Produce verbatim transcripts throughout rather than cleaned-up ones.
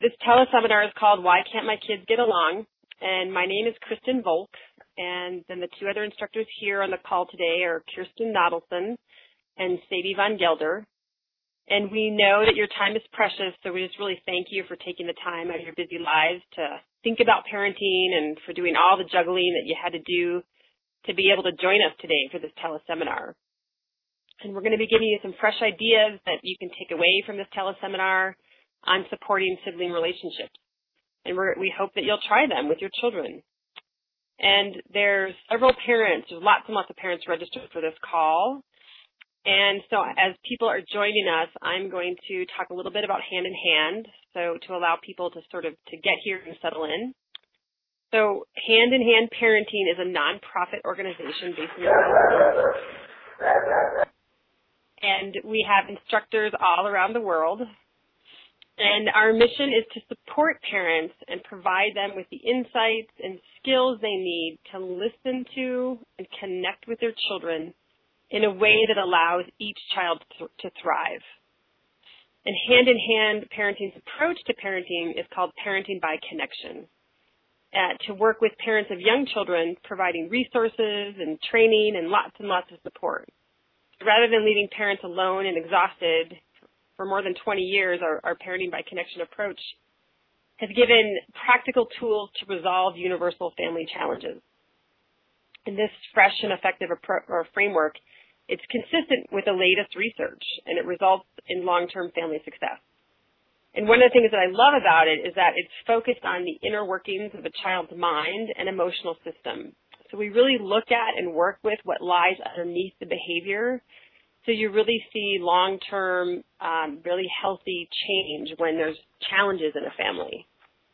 this teleseminar is called Why Can't My Kids Get Along? And my name is Kristen Volk, and then the two other instructors here on the call today are Kirsten Nodelson and Sadie Von Gelder. And we know that your time is precious, so we just really thank you for taking the time out of your busy lives to think about parenting and for doing all the juggling that you had to do to be able to join us today for this teleseminar. And we're going to be giving you some fresh ideas that you can take away from this teleseminar on supporting sibling relationships. And we're, we hope that you'll try them with your children. And there's several parents, there's lots and lots of parents registered for this call. And so as people are joining us, I'm going to talk a little bit about Hand in Hand, so to allow people to sort of to get here and settle in. So Hand in Hand Parenting is a nonprofit organization based in and we have instructors all around the world. And our mission is to support parents and provide them with the insights and skills they need to listen to and connect with their children in a way that allows each child to, to thrive. And hand-in-hand parenting's approach to parenting is called Parenting by Connection. Uh, to work with parents of young children, providing resources and training and lots and lots of support. Rather than leaving parents alone and exhausted for more than twenty years, our, our Parenting by Connection approach has given practical tools to resolve universal family challenges. In this fresh and effective appro- or framework, it's consistent with the latest research, and it results in long-term family success. And one of the things that I love about it is that it's focused on the inner workings of a child's mind and emotional system. So we really look at and work with what lies underneath the behavior, so you really see long-term, um, really healthy change when there's challenges in a family.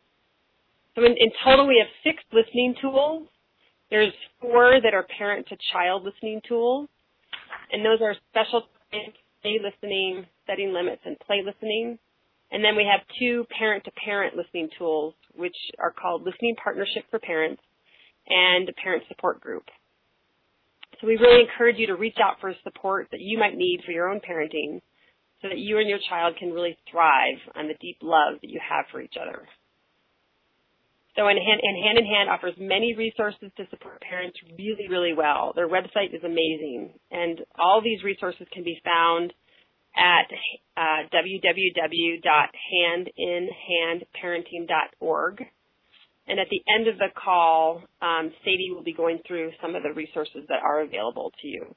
So in, in total, we have six listening tools. There's four that are parent-to-child listening tools, and those are special play listening, setting limits, and play listening. And then we have two parent-to-parent listening tools, which are called Listening Partnership for Parents and a Parent Support Group. So we really encourage you to reach out for support that you might need for your own parenting so that you and your child can really thrive on the deep love that you have for each other. So and Hand, and Hand in Hand offers many resources to support parents really, really well. Their website is amazing, and all these resources can be found at uh, w w w dot hand in hand parenting dot org. And at the end of the call, um, Sadie will be going through some of the resources that are available to you.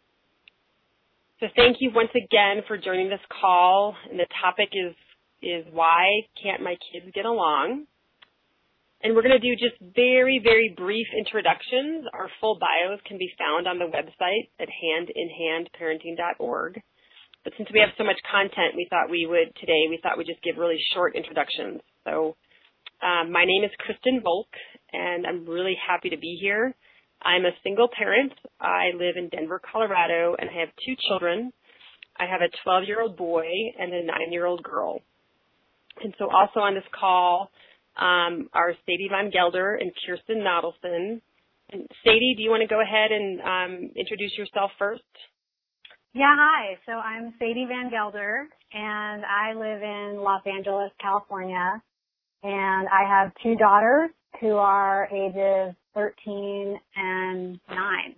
So thank you once again for joining this call. And the topic is, is why can't my kids get along? And we're going to do just very, very brief introductions. Our full bios can be found on the website at hand in hand parenting dot org. But since we have so much content, we thought we would, today, we thought we'd just give really short introductions. So Um, my name is Kristen Volk, and I'm really happy to be here. I'm a single parent. I live in Denver, Colorado, and I have two children. I have a twelve-year-old boy and a nine-year-old girl. And so also on this call um, are Sadie Von Gelder and Kirsten Nodelson. And Sadie, do you want to go ahead and um, introduce yourself first? Yeah, hi. So I'm Sadie Van Gelder, and I live in Los Angeles, California. And I have two daughters who are ages thirteen and nine.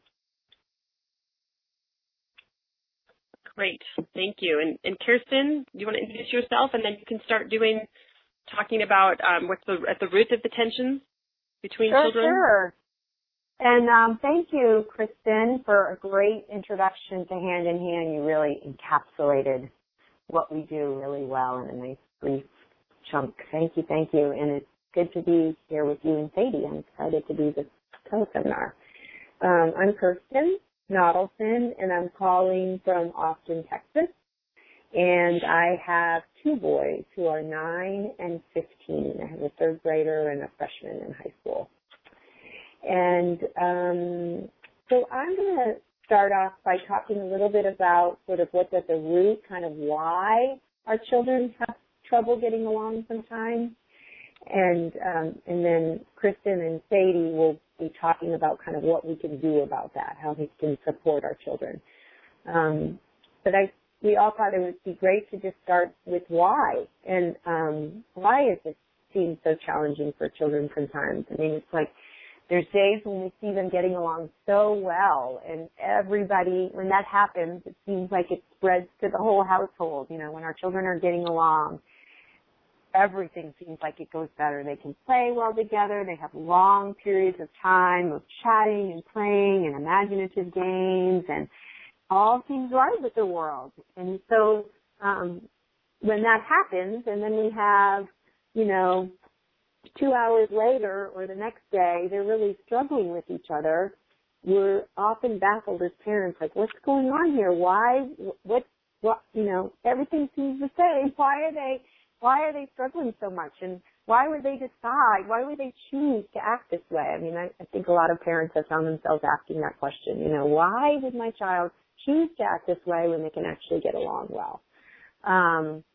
Great. Thank you. And, and Kirsten, do you want to introduce yourself? And then you can start doing, talking about um, what's the, at the root of the tensions between sure, children. Sure. And um, thank you, Kristen, for a great introduction to Hand in Hand. You really encapsulated what we do really well in a nice brief chunk. Thank you, thank you. And it's good to be here with you and Sadie. I'm excited to do this teleseminar. Um, I'm Kirsten Nodelson, and I'm calling from Austin, Texas. And I have two boys who are nine and fifteen. I have a third grader and a freshman in high school. And um, so I'm going to start off by talking a little bit about sort of what's at the root, kind of why our children have trouble getting along sometimes. And um, and then Kristen and Sadie will be talking about kind of what we can do about that, how we can support our children. Um, but I we all thought it would be great to just start with why. And um, why is this seems so challenging for children sometimes. I mean, it's like there's days when we see them getting along so well, and everybody, when that happens, it seems like it spreads to the whole household. You know, when our children are getting along, everything seems like it goes better. They can play well together. They have long periods of time of chatting and playing and imaginative games, and all seems right with the world. And so um, when that happens, and then we have, you know, two hours later or the next day, they're really struggling with each other, we're often baffled as parents, like, what's going on here? Why, what, what, you know, everything seems the same. Why are they, why are they struggling so much? And why would they decide? Why would they choose to act this way? I mean, I, I think a lot of parents have found themselves asking that question, you know, why would my child choose to act this way when they can actually get along well? Um,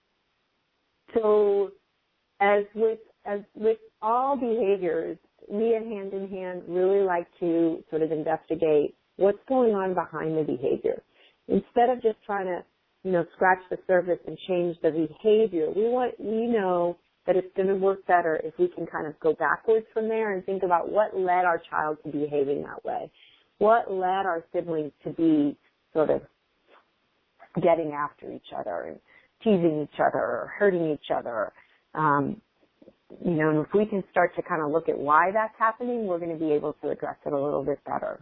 so as with As with all behaviors, we at Hand in Hand really like to sort of investigate what's going on behind the behavior. Instead of just trying to, you know, scratch the surface and change the behavior, we want, we know that it's going to work better if we can kind of go backwards from there and think about what led our child to behaving that way. What led our siblings to be sort of getting after each other and teasing each other or hurting each other. Um, You know, and if we can start to kind of look at why that's happening, we're going to be able to address it a little bit better.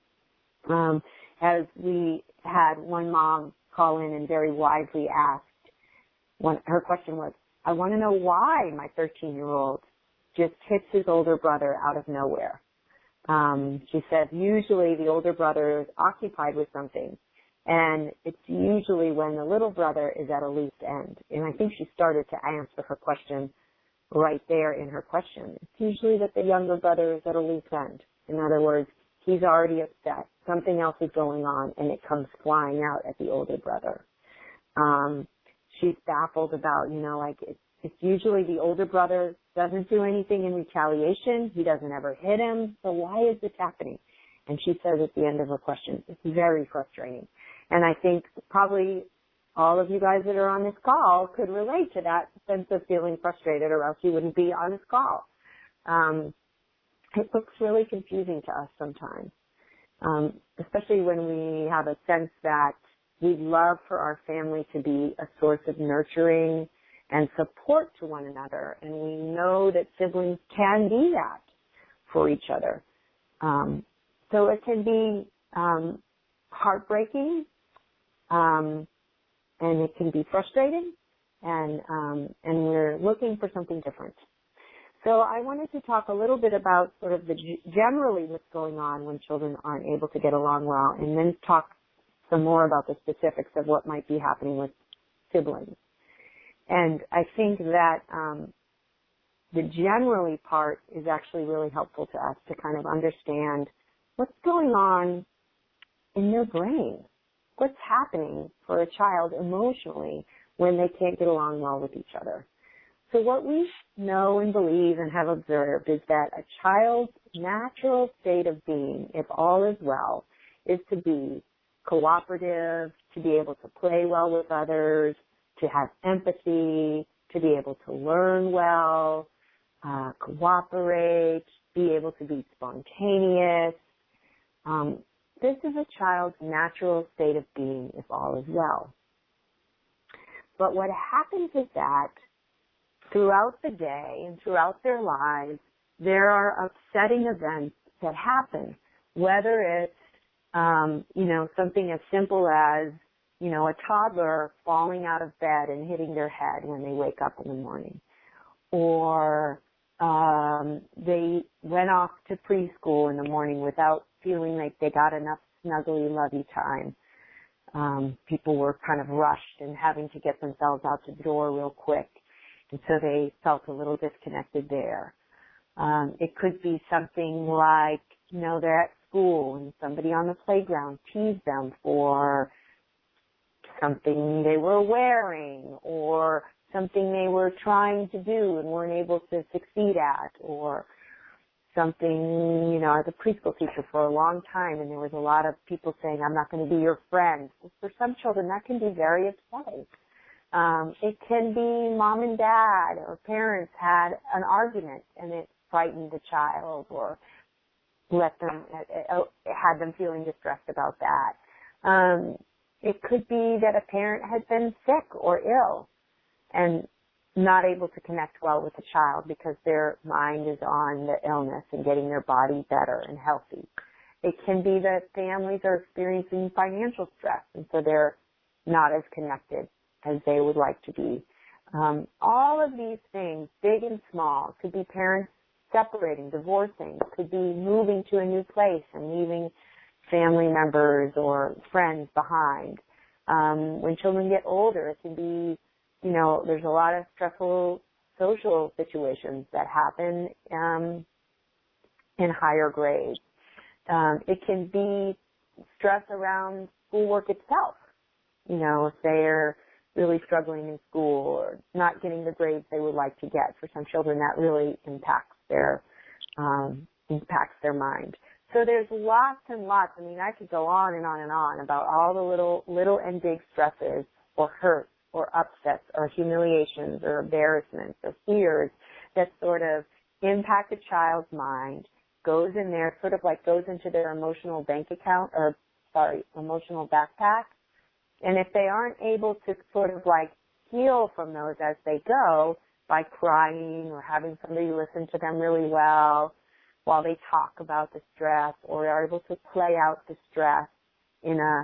Um, as we had one mom call in and very wisely asked, one, her question was, I want to know why my thirteen-year-old just hits his older brother out of nowhere. Um, she said usually the older brother is occupied with something, and it's usually when the little brother is at a loose end. And I think she started to answer her question right there in her question. It's usually that the younger brother is at a loose end. In other words, he's already upset. Something else is going on, and it comes flying out at the older brother. Um, she's baffled about, you know, like it's, it's usually the older brother doesn't do anything in retaliation. He doesn't ever hit him. So why is this happening? And she says at the end of her question, it's very frustrating. And I think probably all of you guys that are on this call could relate to that sense of feeling frustrated, or else you wouldn't be on this call. Um, it looks really confusing to us sometimes, um, especially when we have a sense that we'd love for our family to be a source of nurturing and support to one another, and we know that siblings can be that for each other. Um, so it can be um, heartbreaking, um, and it can be frustrating, and um, and we're looking for something different. So I wanted to talk a little bit about sort of the generally what's going on when children aren't able to get along well, and then talk some more about the specifics of what might be happening with siblings. And I think that um, the generally part is actually really helpful to us to kind of understand what's going on in their brain. What's happening for a child emotionally when they can't get along well with each other. So what we know and believe and have observed is that a child's natural state of being, if all is well, is to be cooperative, to be able to play well with others, to have empathy, to be able to learn well, uh, cooperate, be able to be spontaneous. Um, This is a child's natural state of being if all is well. But what happens is that throughout the day and throughout their lives, there are upsetting events that happen, whether it's, um, you know, something as simple as, you know, a toddler falling out of bed and hitting their head when they wake up in the morning, or um, they went off to preschool in the morning without feeling like they got enough snuggly, lovey time. Um, people were kind of rushed and having to get themselves out the door real quick, and so they felt a little disconnected there. Um, it could be something like, you know, they're at school and somebody on the playground teased them for something they were wearing or something they were trying to do and weren't able to succeed at, or something, you know, as a preschool teacher for a long time, and there was a lot of people saying, I'm not going to be your friend. For some children, that can be very upsetting. Um, it can be mom and dad or parents had an argument and it frightened the child or let them, it had them feeling distressed about that. Um, it could be that a parent has been sick or ill and not able to connect well with the child because their mind is on the illness and getting their body better and healthy. It can be that families are experiencing financial stress and so they're not as connected as they would like to be. Um, all of these things, big and small, could be parents separating, divorcing, could be moving to a new place and leaving family members or friends behind. Um, when children get older, it can be, you know, there's a lot of stressful social situations that happen um, in higher grades. Um, it can be stress around schoolwork itself. You know, if they're really struggling in school or not getting the grades they would like to get. For some children, that really impacts their um, impacts their mind. So there's lots and lots. I mean, I could go on and on and on about all the little little and big stresses or hurts or upsets or humiliations or embarrassments or fears that sort of impact a child's mind, goes in there, sort of like goes into their emotional bank account or, sorry, emotional backpack. And if they aren't able to sort of like heal from those as they go by crying or having somebody listen to them really well while they talk about the stress or are able to play out the stress in a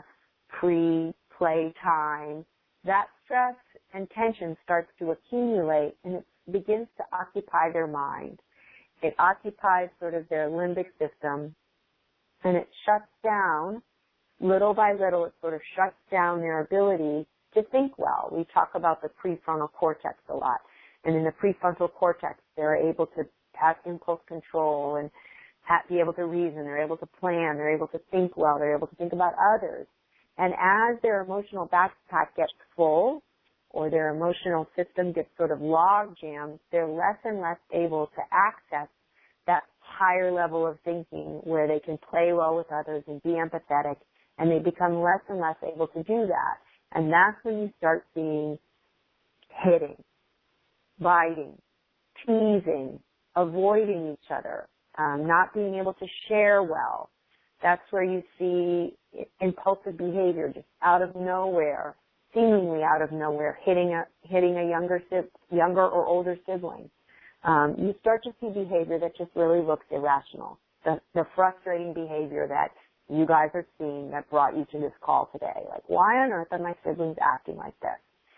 pre-play time, that stress and tension starts to accumulate and it begins to occupy their mind. It occupies sort of their limbic system and it shuts down. Little by little, it sort of shuts down their ability to think well. We talk about the prefrontal cortex a lot. And in the prefrontal cortex, they're able to have impulse control and have, be able to reason. They're able to plan. They're able to think well. They're able to think about others. And as their emotional backpack gets full or their emotional system gets sort of log jammed, they're less and less able to access that higher level of thinking where they can play well with others and be empathetic. And they become less and less able to do that. And that's when you start seeing hitting, biting, teasing, avoiding each other, um, not being able to share well. That's where you see impulsive behavior just out of nowhere, seemingly out of nowhere, hitting a hitting a younger younger or older sibling. Um, you start to see behavior that just really looks irrational. The, the frustrating behavior that you guys are seeing that brought you to this call today. Like, why on earth are my siblings acting like this?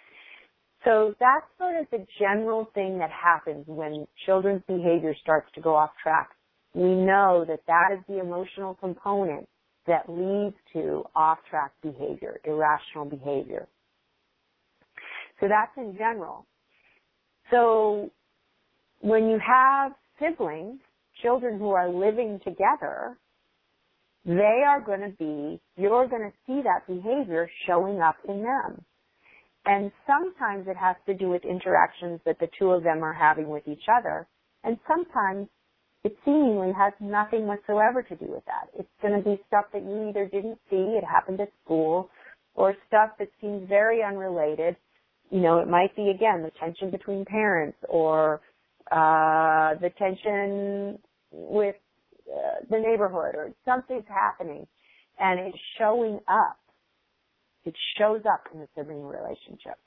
So that's sort of the general thing that happens when children's behavior starts to go off track. We know that that is the emotional component that leads to off-track behavior, irrational behavior. So that's in general. So when you have siblings, children who are living together, they are going to be, you're going to see that behavior showing up in them. And sometimes it has to do with interactions that the two of them are having with each other. And sometimes it seemingly has nothing whatsoever to do with that. It's going to be stuff that you either didn't see, it happened at school, or stuff that seems very unrelated. You know, it might be, again, the tension between parents or uh, the tension with Uh, the neighborhood or something's happening and it's showing up. It shows up in the sibling relationship.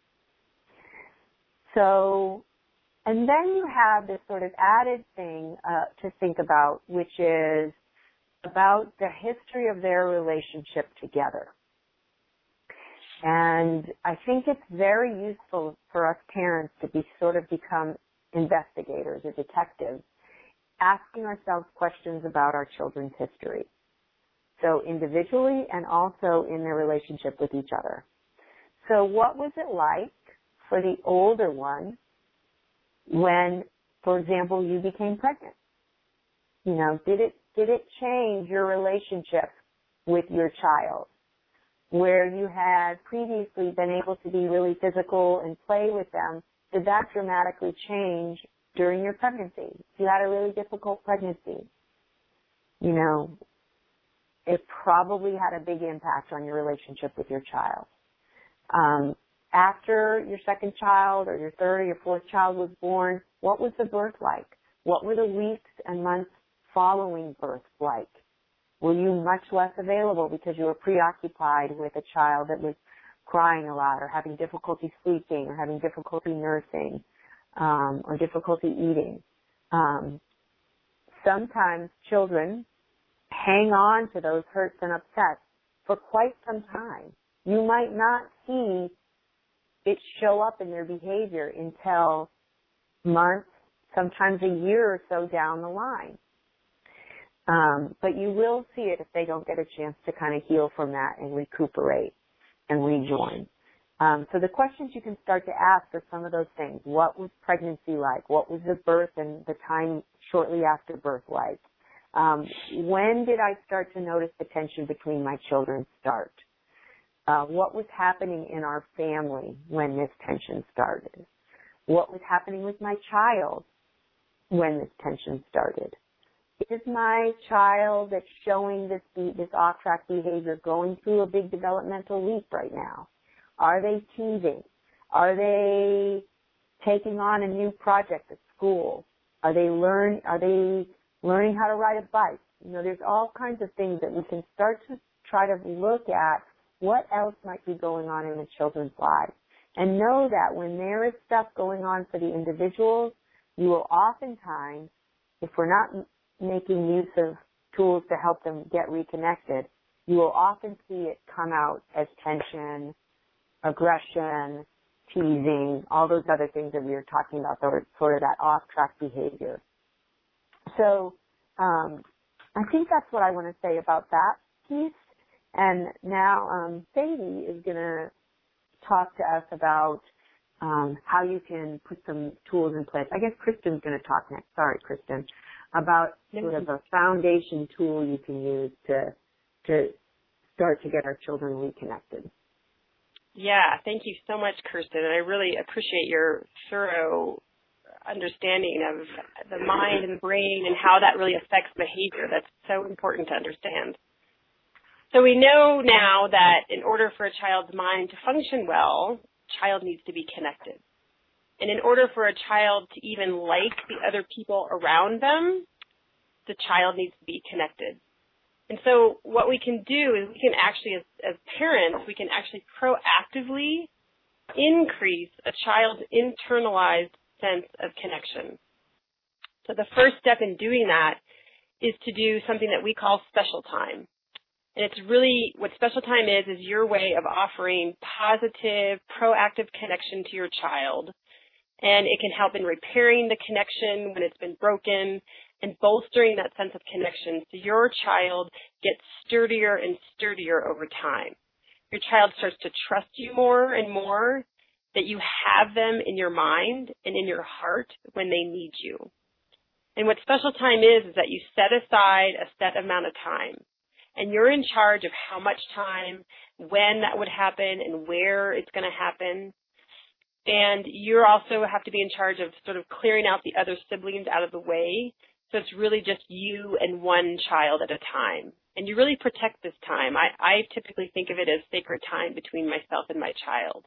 So, and then you have this sort of added thing uh, to think about, which is about the history of their relationship together. And I think it's very useful for us parents to be sort of become investigators or detectives, asking ourselves questions about our children's history. So individually and also in their relationship with each other. So what was it like for the older one when, for example, you became pregnant? You know, did it, did it change your relationship with your child? Where you had previously been able to be really physical and play with them, did that dramatically change during your pregnancy? If you had a really difficult pregnancy, you know, it probably had a big impact on your relationship with your child. Um, after your second child or your third or your fourth child was born, what was the birth like? What were the weeks and months following birth like? Were you much less available because you were preoccupied with a child that was crying a lot or having difficulty sleeping or having difficulty nursing um, or difficulty eating? Um, sometimes children hang on to those hurts and upsets for quite some time. You might not see it show up in their behavior until months, sometimes a year or so down the line. Um, but you will see it if they don't get a chance to kind of heal from that and recuperate and rejoin. Um, so the questions you can start to ask are some of those things. What was pregnancy like? What was the birth and the time shortly after birth like? Um, when did I start to notice the tension between my children start? Uh, what was happening in our family when this tension started? What was happening with my child when this tension started? Is my child that's showing this this off-track behavior going through a big developmental leap right now? Are they teething? Are they taking on a new project at school? Are they learn? Are they learning how to ride a bike? You know, there's all kinds of things that we can start to try to look at. What else might be going on in the children's lives? And know that when there is stuff going on for the individuals, you will oftentimes, if we're not making use of tools to help them get reconnected, you will often see it come out as tension, aggression, teasing, all those other things that we were talking about, that were sort of that off-track behavior. So um, I think that's what I want to say about that piece. And now um, Sadie is going to talk to us about um, how you can put some tools in place. I guess Kristen's going to talk next. Sorry, Kristen. About sort of a foundation tool you can use to to start to get our children reconnected. Yeah, thank you so much, Kirsten. And I really appreciate your thorough understanding of the mind and the brain and how that really affects behavior. That's so important to understand. So we know now that in order for a child's mind to function well, a child needs to be connected. And in order for a child to even like the other people around them, the child needs to be connected. And so what we can do is we can actually, as, as parents, we can actually proactively increase a child's internalized sense of connection. So the first step in doing that is to do something that we call special time. And it's really, what special time is, is your way of offering positive, proactive connection to your child. And it can help in repairing the connection when it's been broken and bolstering that sense of connection so your child gets sturdier and sturdier over time. Your child starts to trust you more and more, that you have them in your mind and in your heart when they need you. And what special time is, is that you set aside a set amount of time. And you're in charge of how much time, when that would happen, and where it's going to happen. And you also have to be in charge of sort of clearing out the other siblings out of the way. So it's really just you and one child at a time. And you really protect this time. I, I typically think of it as sacred time between myself and my child.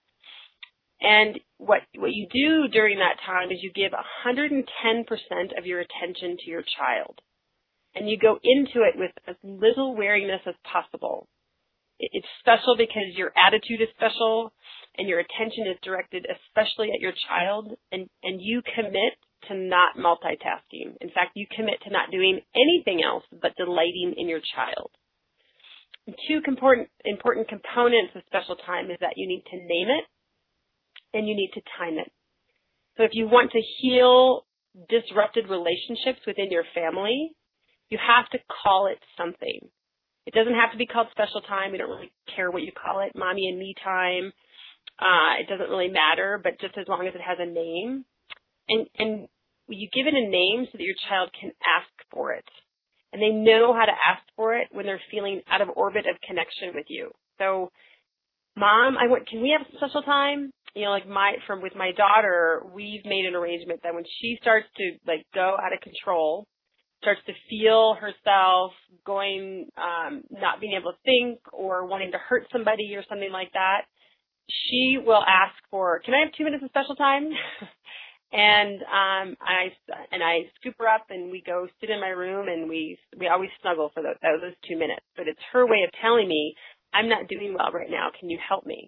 And what, what you do during that time is you give one hundred ten percent of your attention to your child. And you go into it with as little wariness as possible. It's special because your attitude is special and your attention is directed especially at your child, and, and you commit to not multitasking. In fact, you commit to not doing anything else but delighting in your child. And two important, important components of special time is that you need to name it and you need to time it. So if you want to heal disrupted relationships within your family, you have to call it something. It doesn't have to be called special time. We don't really care what you call it, mommy and me time. Uh, it doesn't really matter, but just as long as it has a name. And, and you give it a name so that your child can ask for it. And they know how to ask for it when they're feeling out of orbit of connection with you. So, Mom, I want, can we have special time? You know, like my, from with my daughter, we've made an arrangement that when she starts to like go out of control, starts to feel herself going, um, not being able to think or wanting to hurt somebody or something like that, she will ask for, can I have two minutes of special time? and um, I and I scoop her up, and we go sit in my room, and we we always snuggle for those, those two minutes. But it's her way of telling me, I'm not doing well right now. Can you help me?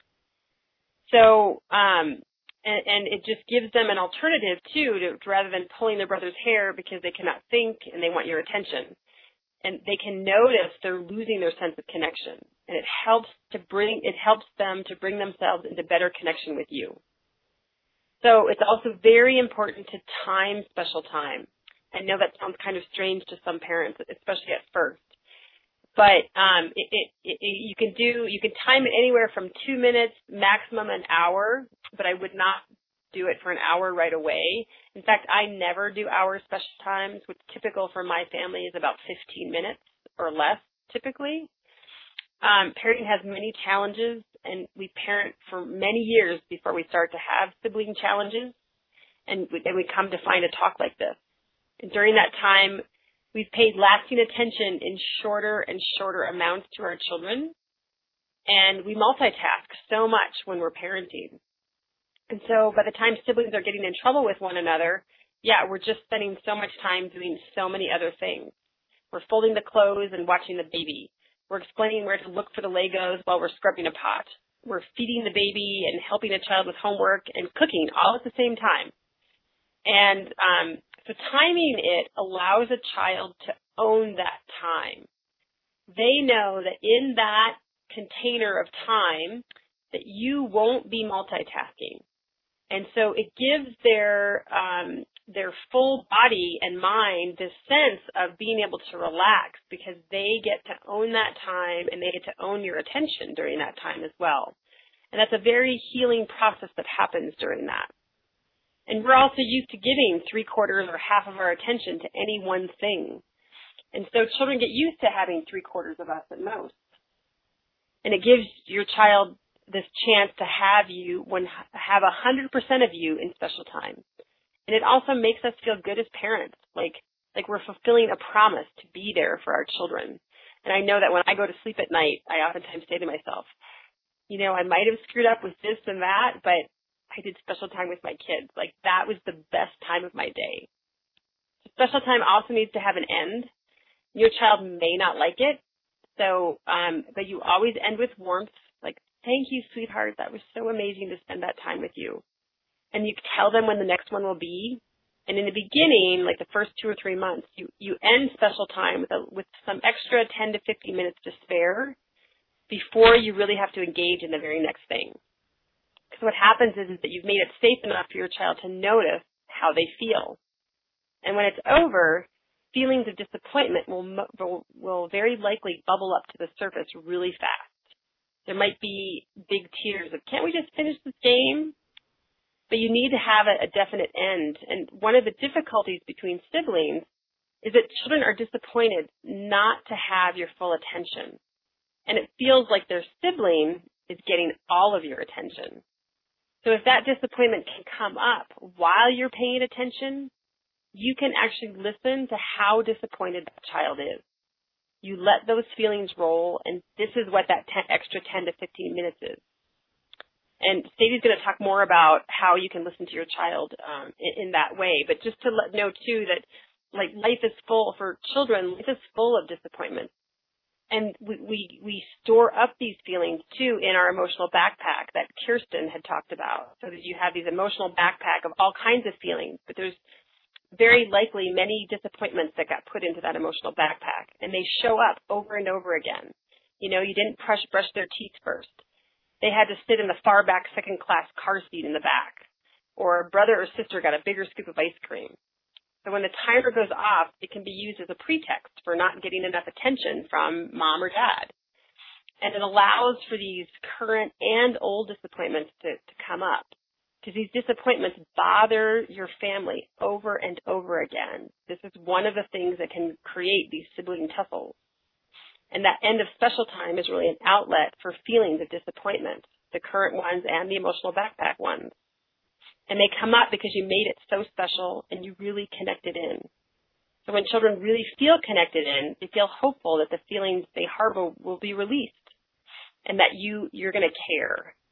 So, um, and, and it just gives them an alternative, too, to, to rather than pulling their brother's hair because they cannot think and they want your attention. And they can notice they're losing their sense of connection. And it helps to bring, it helps them to bring themselves into better connection with you. So it's also very important to time special time. I know that sounds kind of strange to some parents, especially at first. But um, it, it, it, you can do, you can time it anywhere from two minutes, maximum an hour, but I would not do it for an hour right away. In fact, I never do hour special times, which typical for my family is about fifteen minutes or less typically. Um, parenting has many challenges, and we parent for many years before we start to have sibling challenges, and we, and we come to find a talk like this. And during that time, we've paid lasting attention in shorter and shorter amounts to our children, and we multitask so much when we're parenting. And so by the time siblings are getting in trouble with one another, yeah, we're just spending so much time doing so many other things. We're folding the clothes and watching the baby. We're explaining where to look for the Legos while we're scrubbing a pot. We're feeding the baby and helping a child with homework and cooking all at the same time. And um, so timing it allows a child to own that time. They know that in that container of time that you won't be multitasking. And so it gives their um, their full body and mind this sense of being able to relax because they get to own that time and they get to own your attention during that time as well. And that's a very healing process that happens during that. And we're also used to giving three quarters or half of our attention to any one thing. And so children get used to having three quarters of us at most. And it gives your child this chance to have you, when have one hundred percent of you in special time. And it also makes us feel good as parents, like, like we're fulfilling a promise to be there for our children. And I know that when I go to sleep at night, I oftentimes say to myself, you know, I might have screwed up with this and that, but I did special time with my kids. Like, that was the best time of my day. Special time also needs to have an end. Your child may not like it, so, um, but you always end with warmth, like, thank you, sweetheart. That was so amazing to spend that time with you. And you tell them when the next one will be. And in the beginning, like the first two or three months, you, you end special time with a, with some extra ten to fifteen minutes to spare before you really have to engage in the very next thing. Because what happens is, is that you've made it safe enough for your child to notice how they feel. And when it's over, feelings of disappointment will, will, will very likely bubble up to the surface really fast. There might be big tears of, can't we just finish this game? But you need to have a, a definite end. And one of the difficulties between siblings is that children are disappointed not to have your full attention. And it feels like their sibling is getting all of your attention. So if that disappointment can come up while you're paying attention, you can actually listen to how disappointed that child is. You let those feelings roll, and this is what that ten, extra ten to fifteen minutes is. And Sadie's going to talk more about how you can listen to your child um, in, in that way. But just to let know, too, that like life is full, for children, life is full of disappointment. And we, we, we store up these feelings, too, in our emotional backpack that Kirsten had talked about. So that you have these emotional backpack of all kinds of feelings, but there's very likely many disappointments that got put into that emotional backpack, and they show up over and over again. You know, you didn't brush, brush their teeth first. They had to sit in the far back second class car seat in the back, or brother or sister got a bigger scoop of ice cream. So when the timer goes off, it can be used as a pretext for not getting enough attention from mom or dad. And it allows for these current and old disappointments to, to come up. Because these disappointments bother your family over and over again. This is one of the things that can create these sibling tussles. And that end of special time is really an outlet for feelings of disappointment, the current ones and the emotional backpack ones. And they come up because you made it so special and you really connected in. So when children really feel connected in, they feel hopeful that the feelings they harbor will be released and that you, you're going to care.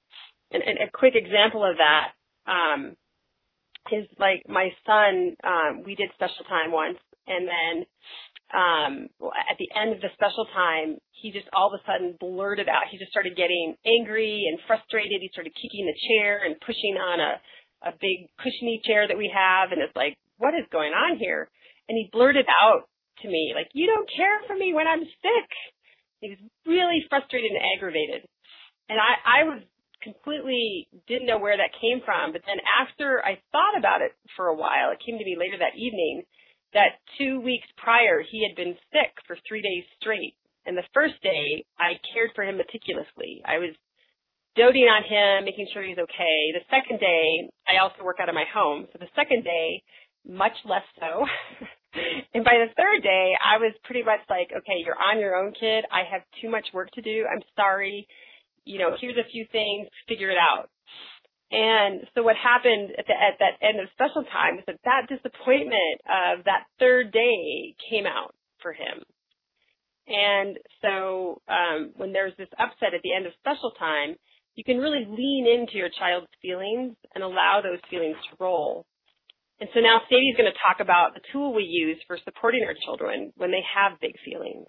And, and a quick example of that um, is like my son, um, we did special time once, and then um, at the end of the special time, he just all of a sudden blurted out. He just started getting angry and frustrated. He started kicking the chair and pushing on a, a big cushiony chair that we have, and it's like, what is going on here? And he blurted out to me, like, you don't care for me when I'm sick. He was really frustrated and aggravated. And I, I was completely didn't know where that came from. But then after I thought about it for a while, it came to me later that evening that two weeks prior he had been sick for three days straight. And the first day I cared for him meticulously. I was doting on him, making sure he's okay. The second day, I also work out of my home. So the second day, much less so. And by the third day, I was pretty much like, okay, you're on your own, kid. I have too much work to do. I'm sorry. You know, here's a few things. Figure it out. And so what happened at, the, at that end of special time is that that disappointment of that third day came out for him. And so um, when there's this upset at the end of special time, you can really lean into your child's feelings and allow those feelings to roll. And so now Sadie's going to talk about the tool we use for supporting our children when they have big feelings.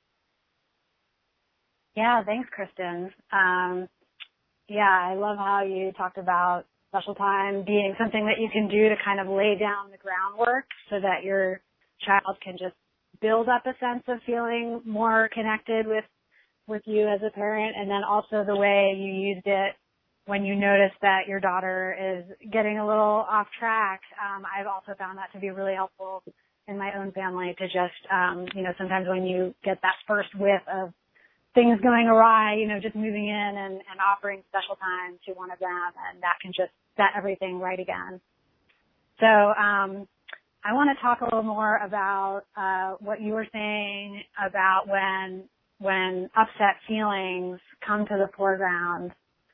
Yeah, thanks, Kristen. Um, yeah, I love how you talked about special time being something that you can do to kind of lay down the groundwork so that your child can just build up a sense of feeling more connected with, with you as a parent, and then also the way you used it when you notice that your daughter is getting a little off track. Um, I've also found that to be really helpful in my own family to just, um, you know, sometimes when you get that first whiff of things going awry, you know, just moving in and, and offering special time to one of them, and that can just set everything right again. So um, I want to talk a little more about uh, what you were saying about when when upset feelings come to the foreground.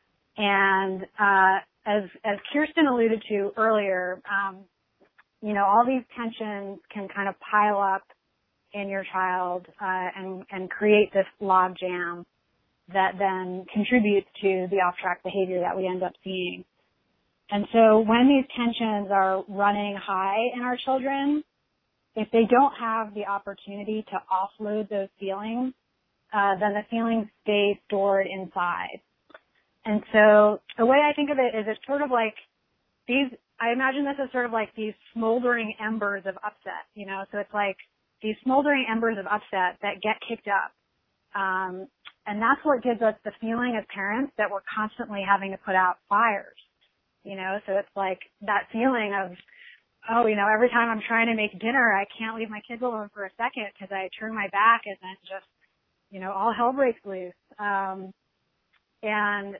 And uh, as as Kirsten alluded to earlier, um, you know, all these tensions can kind of pile up in your child uh, and and create this log jam that then contributes to the off-track behavior that we end up seeing. And so when these tensions are running high in our children, if they don't have the opportunity to offload those feelings, uh, then the feelings stay stored inside. And so the way I think of it is it's sort of like these, I imagine this as sort of like these smoldering embers of upset, you know, so it's like these smoldering embers of upset that get kicked up. Um, and that's what gives us the feeling as parents that we're constantly having to put out fires, you know, so it's like that feeling of, oh, you know, every time I'm trying to make dinner, I can't leave my kids alone for a second because I turn my back and then just, you know, all hell breaks loose. Um, and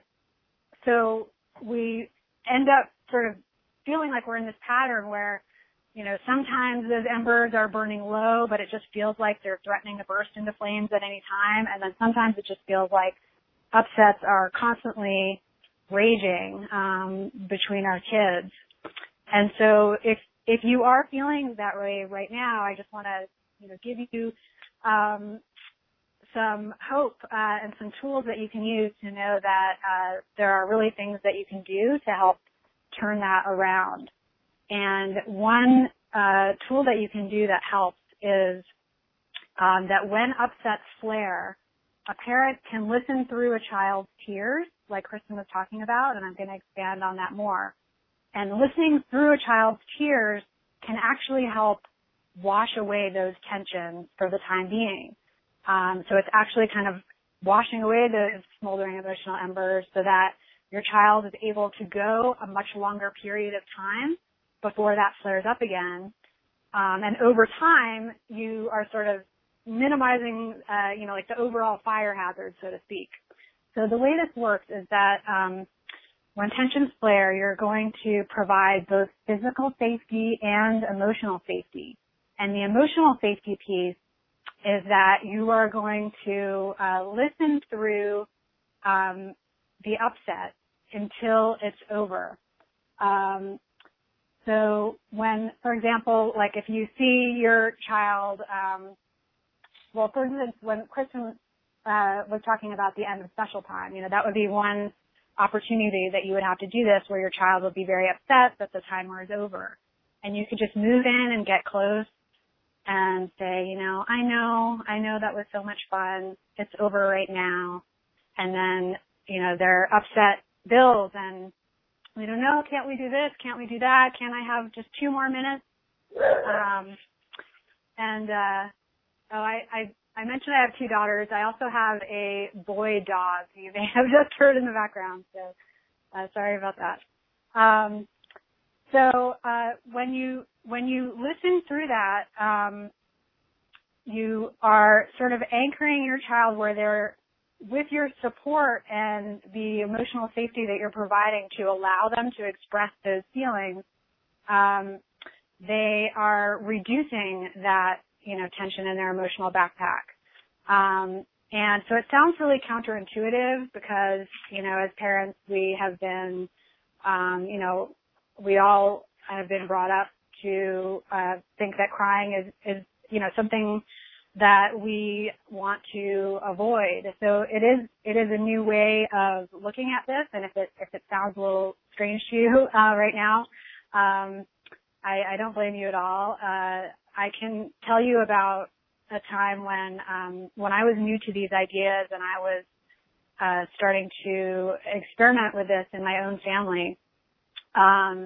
so we end up sort of feeling like we're in this pattern where, you know, sometimes those embers are burning low, but it just feels like they're threatening to burst into flames at any time. And then sometimes it just feels like upsets are constantly raging um, between our kids. And so if if you are feeling that way right now, I just want to, you know, give you um, some hope uh, and some tools that you can use to know that uh, there are really things that you can do to help turn that around. And one uh, tool that you can do that helps is um, that when upsets flare, a parent can listen through a child's tears, like Kristen was talking about, and I'm going to expand on that more. And listening through a child's tears can actually help wash away those tensions for the time being. Um, so it's actually kind of washing away those smoldering emotional embers so that your child is able to go a much longer period of time before that flares up again. Um, and over time, you are sort of minimizing, uh, you know, like the overall fire hazard, so to speak. So the way this works is that um, when tensions flare, you're going to provide both physical safety and emotional safety. And the emotional safety piece is that you are going to uh, listen through um, the upset until it's over. Um, so when, for example, like if you see your child, um, well, for instance, when Kristen uh, was talking about the end of special time, you know, that would be one opportunity that you would have to do this where your child would be very upset that the timer is over. And you could just move in and get close and say, you know, I know, I know that was so much fun. It's over right now. And then, you know, their upset builds and we don't know, can't we do this? Can't we do that? Can I have just two more minutes? Um, and, uh, oh, I, I, I mentioned I have two daughters. I also have a boy dog who you may have just heard in the background. So, uh, sorry about that. Um, so, uh, when you, when you listen through that, um, you are sort of anchoring your child where they're, with your support and the emotional safety that you're providing to allow them to express those feelings, um, they are reducing that, you know, tension in their emotional backpack. Um, and so it sounds really counterintuitive because, you know, as parents, we have been, um, you know, we all have been brought up to uh, think that crying is, is, you know, something that we want to avoid. So it is it is a new way of looking at this, and if it if it sounds a little strange to you uh, right now, um, I, I don't blame you at all. Uh, I can tell you about a time when um, when I was new to these ideas and I was uh, starting to experiment with this in my own family, um,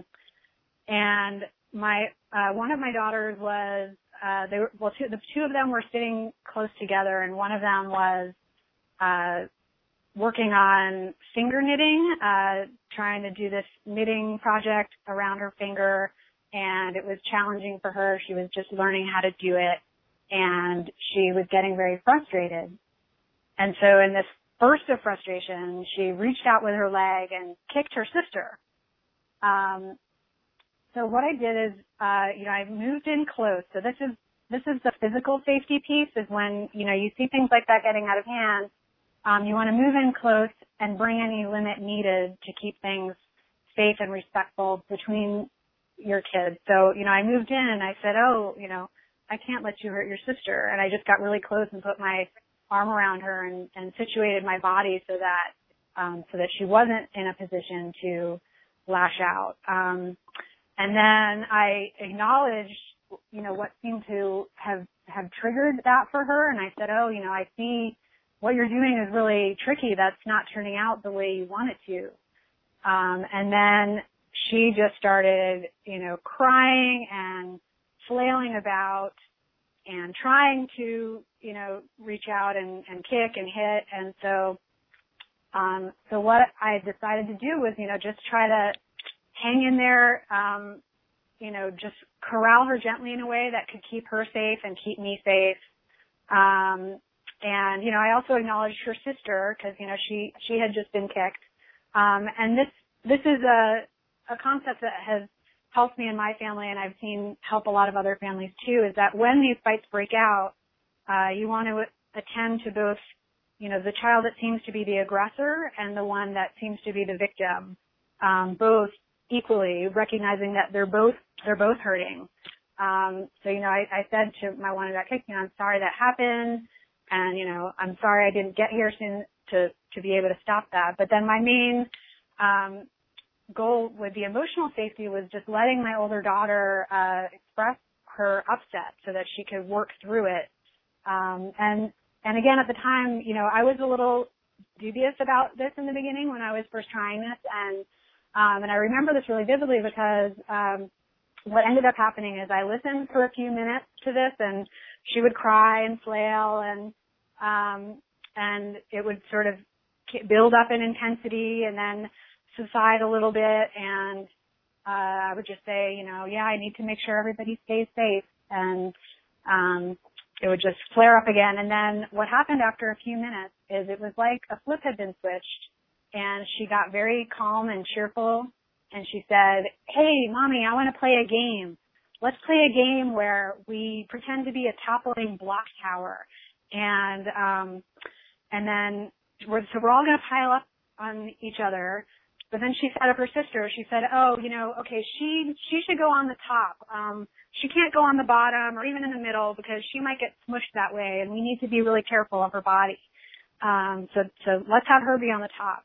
and my uh, one of my daughters was. Uh, they were, well, two, the two of them were sitting close together, and one of them was uh, working on finger knitting, uh, trying to do this knitting project around her finger, and it was challenging for her. She was just learning how to do it, and she was getting very frustrated. And so in this burst of frustration, she reached out with her leg and kicked her sister. Um, So what I did is, uh, you know, I moved in close. So this is, this is the physical safety piece is when, you know, you see things like that getting out of hand. Um, you want to move in close and bring any limit needed to keep things safe and respectful between your kids. So, you know, I moved in and I said, oh, you know, I can't let you hurt your sister. And I just got really close and put my arm around her and, and situated my body so that, um, so that she wasn't in a position to lash out. Um, And then I acknowledged, you know, what seemed to have, have triggered that for her. And I said, oh, you know, I see what you're doing is really tricky. That's not turning out the way you want it to. Um, and then she just started, you know, crying and flailing about and trying to, you know, reach out and, and kick and hit. And so, um, so what I decided to do was, you know, just try to hang in there, um, you know, just corral her gently in a way that could keep her safe and keep me safe. Um, and, you know, I also acknowledged her sister because, you know, she, she had just been kicked. Um, and this, this is a, a concept that has helped me in my family and I've seen help a lot of other families too, is that when these fights break out, uh, you want to attend to both, you know, the child that seems to be the aggressor and the one that seems to be the victim, um, both equally, recognizing that they're both they're both hurting. Um, so you know, I, I said to my one who got kicked, you know, I'm sorry that happened, and you know, I'm sorry I didn't get here soon to to be able to stop that. But then my main um, goal with the emotional safety was just letting my older daughter uh, express her upset so that she could work through it. Um, and and again, at the time, you know, I was a little dubious about this in the beginning when I was first trying this, and Um, and I remember this really vividly because um, what ended up happening is I listened for a few minutes to this, and she would cry and flail, and um, and it would sort of build up in intensity and then subside a little bit. And uh, I would just say, you know, yeah, I need to make sure everybody stays safe, and um, it would just flare up again. And then what happened after a few minutes is it was like a flip had been switched. And she got very calm and cheerful, and she said, hey, Mommy, I want to play a game. Let's play a game where we pretend to be a toppling block tower. And um, and then, we're, so we're all going to pile up on each other. But then she said of her sister, she said, oh, you know, okay, she she should go on the top. Um, she can't go on the bottom or even in the middle because she might get smushed that way, and we need to be really careful of her body. Um, so, so let's have her be on the top.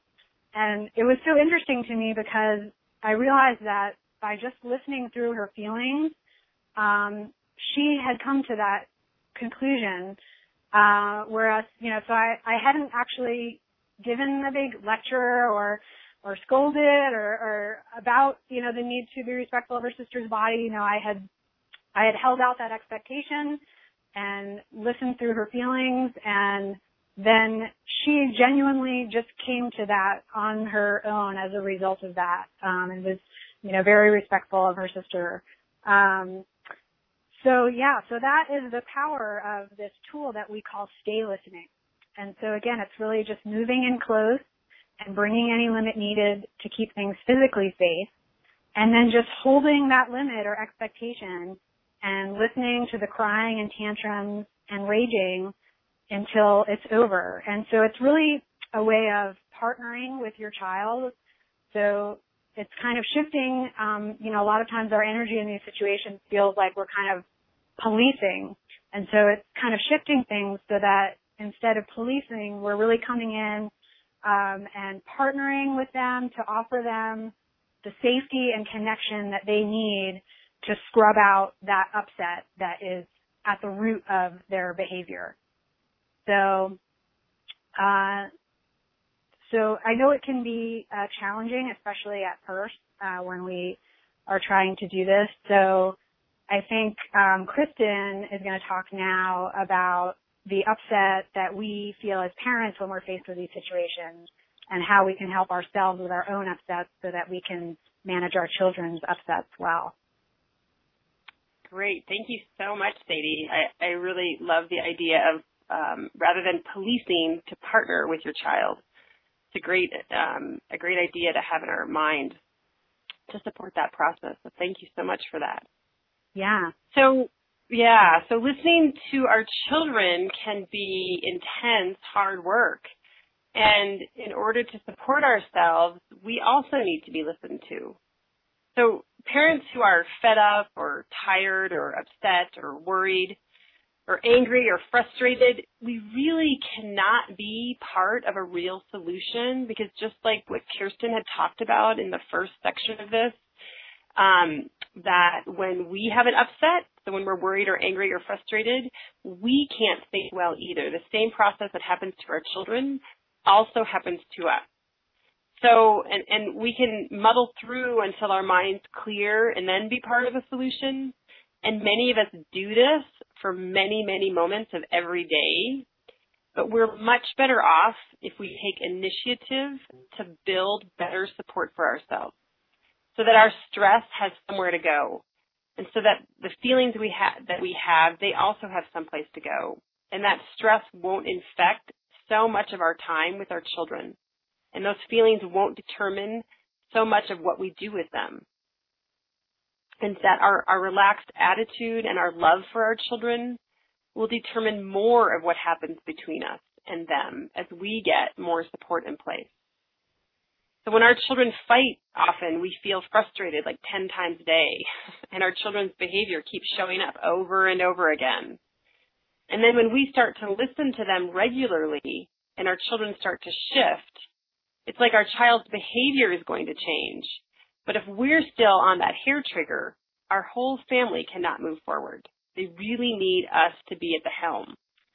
And it was so interesting to me because I realized that by just listening through her feelings, um, she had come to that conclusion, uh, whereas, you know, so I, I hadn't actually given a big lecture or, or scolded or, or about, you know, the need to be respectful of her sister's body. You know, I had, I had held out that expectation and listened through her feelings, and then she genuinely just came to that on her own as a result of that, um, and was, you know, very respectful of her sister. Um, so yeah, so that is the power of this tool that we call stay listening. And so again, it's really just moving in close and bringing any limit needed to keep things physically safe, and then just holding that limit or expectation and listening to the crying and tantrums and raging until it's over. And so it's really a way of partnering with your child. So it's kind of shifting, um, you know, a lot of times our energy in these situations feels like we're kind of policing. And so it's kind of shifting things so that instead of policing, we're really coming in um, and partnering with them to offer them the safety and connection that they need to scrub out that upset that is at the root of their behavior. So, uh, so I know it can be uh, challenging, especially at first uh, when we are trying to do this. So I think um, Kristen is going to talk now about the upset that we feel as parents when we're faced with these situations and how we can help ourselves with our own upsets so that we can manage our children's upsets well. Great. Thank you so much, Sadie. I, I really love the idea of um, rather than policing, to partner with your child. It's a great, um, a great idea to have in our mind to support that process. So thank you so much for that. Yeah. So, yeah, so listening to our children can be intense, hard work. And in order to support ourselves, we also need to be listened to. So parents who are fed up or tired or upset or worried or angry or frustrated, we really cannot be part of a real solution, because just like what Kirsten had talked about in the first section of this, um, that when we have an upset, so when we're worried or angry or frustrated, we can't think well either. The same process that happens to our children also happens to us. So, and, and we can muddle through until our mind's clear and then be part of a solution. And many of us do this for many, many moments of every day. But we're much better off if we take initiative to build better support for ourselves so that our stress has somewhere to go. And so that the feelings we ha- that we have, they also have someplace to go. And that stress won't infect so much of our time with our children. And those feelings won't determine so much of what we do with them. And that our, our relaxed attitude and our love for our children will determine more of what happens between us and them as we get more support in place. So when our children fight, often we feel frustrated like ten times a day, and our children's behavior keeps showing up over and over again. And then when we start to listen to them regularly and our children start to shift, it's like our child's behavior is going to change. But if we're still on that hair trigger, our whole family cannot move forward. They really need us to be at the helm.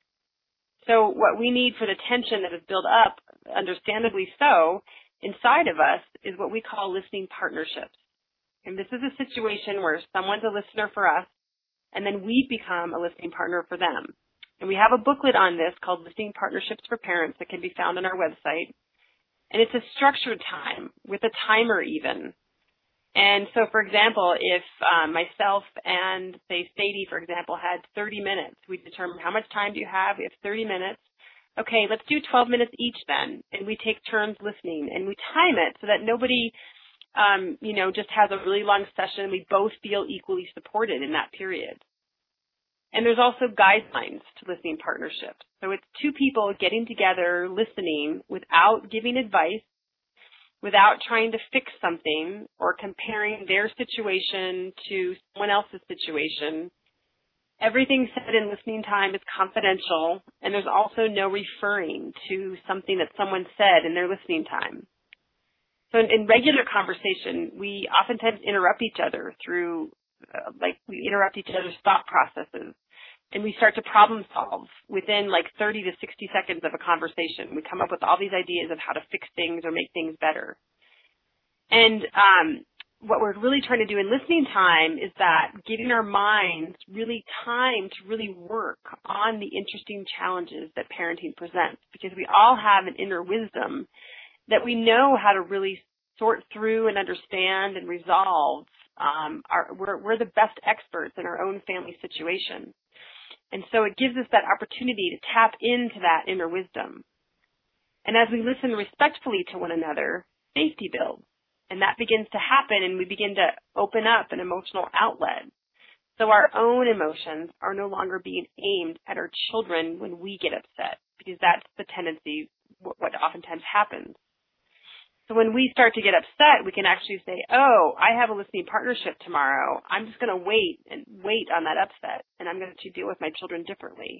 So what we need for the tension that is built up, understandably so, inside of us is what we call listening partnerships. And this is a situation where someone's a listener for us, and then we become a listening partner for them. And we have a booklet on this called Listening Partnerships for Parents that can be found on our website. And it's a structured time with a timer even. And so, for example, if um, myself and, say, Sadie, for example, had thirty minutes, we determine how much time do you have? We have thirty minutes. Okay, let's do twelve minutes each then. And we take turns listening. And we time it so that nobody, um, you know, just has a really long session. We both feel equally supported in that period. And there's also guidelines to listening partnerships. So it's two people getting together, listening without giving advice, without trying to fix something or comparing their situation to someone else's situation. Everything said in listening time is confidential, and there's also no referring to something that someone said in their listening time. So in, in regular conversation, we oftentimes interrupt each other through, uh, like, we interrupt each other's thought processes. And we start to problem solve within like thirty to sixty seconds of a conversation. We come up with all these ideas of how to fix things or make things better. And um, what we're really trying to do in listening time is that giving our minds really time to really work on the interesting challenges that parenting presents, because we all have an inner wisdom that we know how to really sort through and understand and resolve. Um, our, we're, we're the best experts in our own family situation. And so it gives us that opportunity to tap into that inner wisdom. And as we listen respectfully to one another, safety builds. And that begins to happen, and we begin to open up an emotional outlet. So our own emotions are no longer being aimed at our children when we get upset, because that's the tendency, what oftentimes happens. So when we start to get upset, we can actually say, oh, I have a listening partnership tomorrow. I'm just going to wait and wait on that upset, and I'm going to deal with my children differently.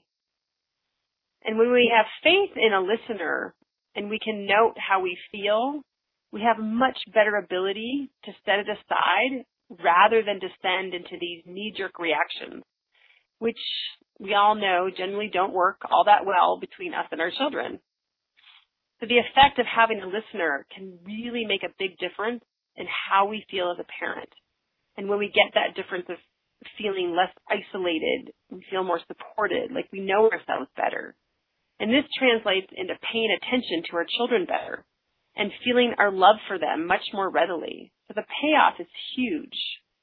And when we have faith in a listener and we can note how we feel, we have much better ability to set it aside rather than descend into these knee-jerk reactions, which we all know generally don't work all that well between us and our children. So the effect of having a listener can really make a big difference in how we feel as a parent. And when we get that difference of feeling less isolated, we feel more supported, like we know ourselves better. And this translates into paying attention to our children better and feeling our love for them much more readily. So the payoff is huge.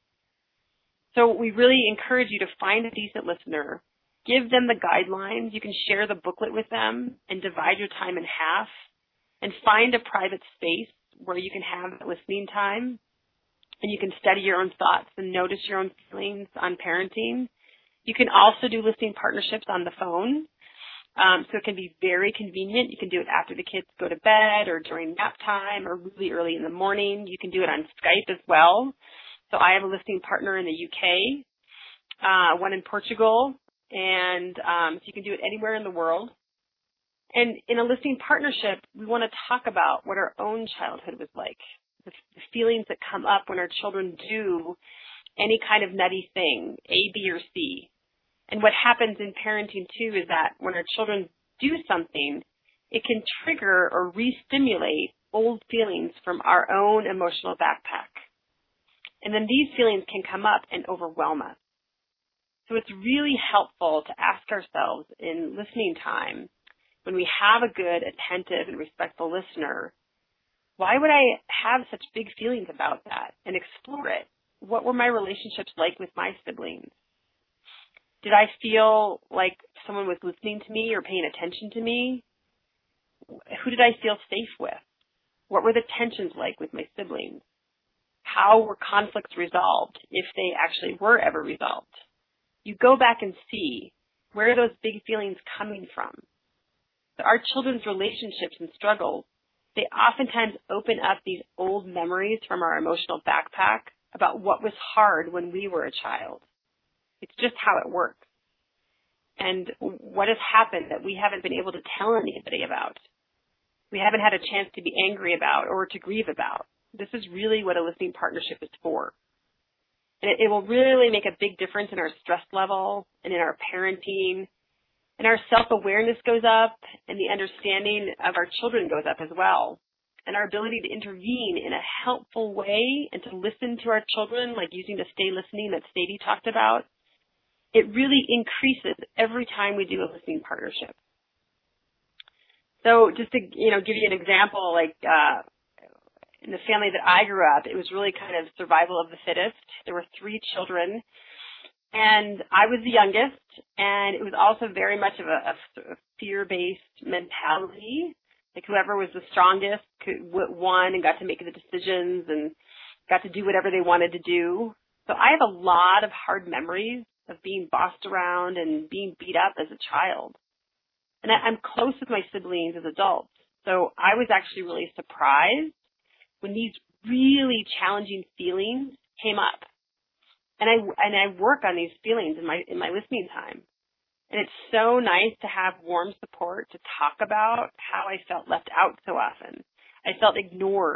So we really encourage you to find a decent listener. Give them the guidelines. You can share the booklet with them and divide your time in half, and find a private space where you can have listening time, and you can study your own thoughts and notice your own feelings on parenting. You can also do listening partnerships on the phone. Um, so it can be very convenient. You can do it after the kids go to bed or during nap time or really early in the morning. You can do it on Skype as well. So I have a listening partner in the U K, uh, one in Portugal, and um, so you can do it anywhere in the world. And in a listening partnership, we want to talk about what our own childhood was like, the, the feelings that come up when our children do any kind of nutty thing, A, B, or C. And what happens in parenting, too, is that when our children do something, it can trigger or re-stimulate old feelings from our own emotional backpack. And then these feelings can come up and overwhelm us. So it's really helpful to ask ourselves in listening time, when we have a good, attentive, and respectful listener, why would I have such big feelings about that? And explore it. What were my relationships like with my siblings? Did I feel like someone was listening to me or paying attention to me? Who did I feel safe with? What were the tensions like with my siblings? How were conflicts resolved, if they actually were ever resolved? You go back and see, where are those big feelings coming from? So our children's relationships and struggles, they oftentimes open up these old memories from our emotional backpack about what was hard when we were a child. It's just how it works. And what has happened that we haven't been able to tell anybody about. We haven't had a chance to be angry about or to grieve about. This is really what a listening partnership is for. And it, it will really make a big difference in our stress level and in our parenting. And our self-awareness goes up, and the understanding of our children goes up as well. And our ability to intervene in a helpful way and to listen to our children, like using the stay listening that Sadie talked about, it really increases every time we do a listening partnership. So just to, you know, give you an example, like uh, in the family that I grew up, it was really kind of survival of the fittest. There were three children, and I was the youngest, and it was also very much of a, a fear-based mentality. Like whoever was the strongest could, won and got to make the decisions and got to do whatever they wanted to do. So I have a lot of hard memories of being bossed around and being beat up as a child. And I, I'm close with my siblings as adults. So I was actually really surprised when these really challenging feelings came up. And I, and I work on these feelings in my, in my listening time. And it's so nice to have warm support to talk about how I felt left out so often. I felt ignored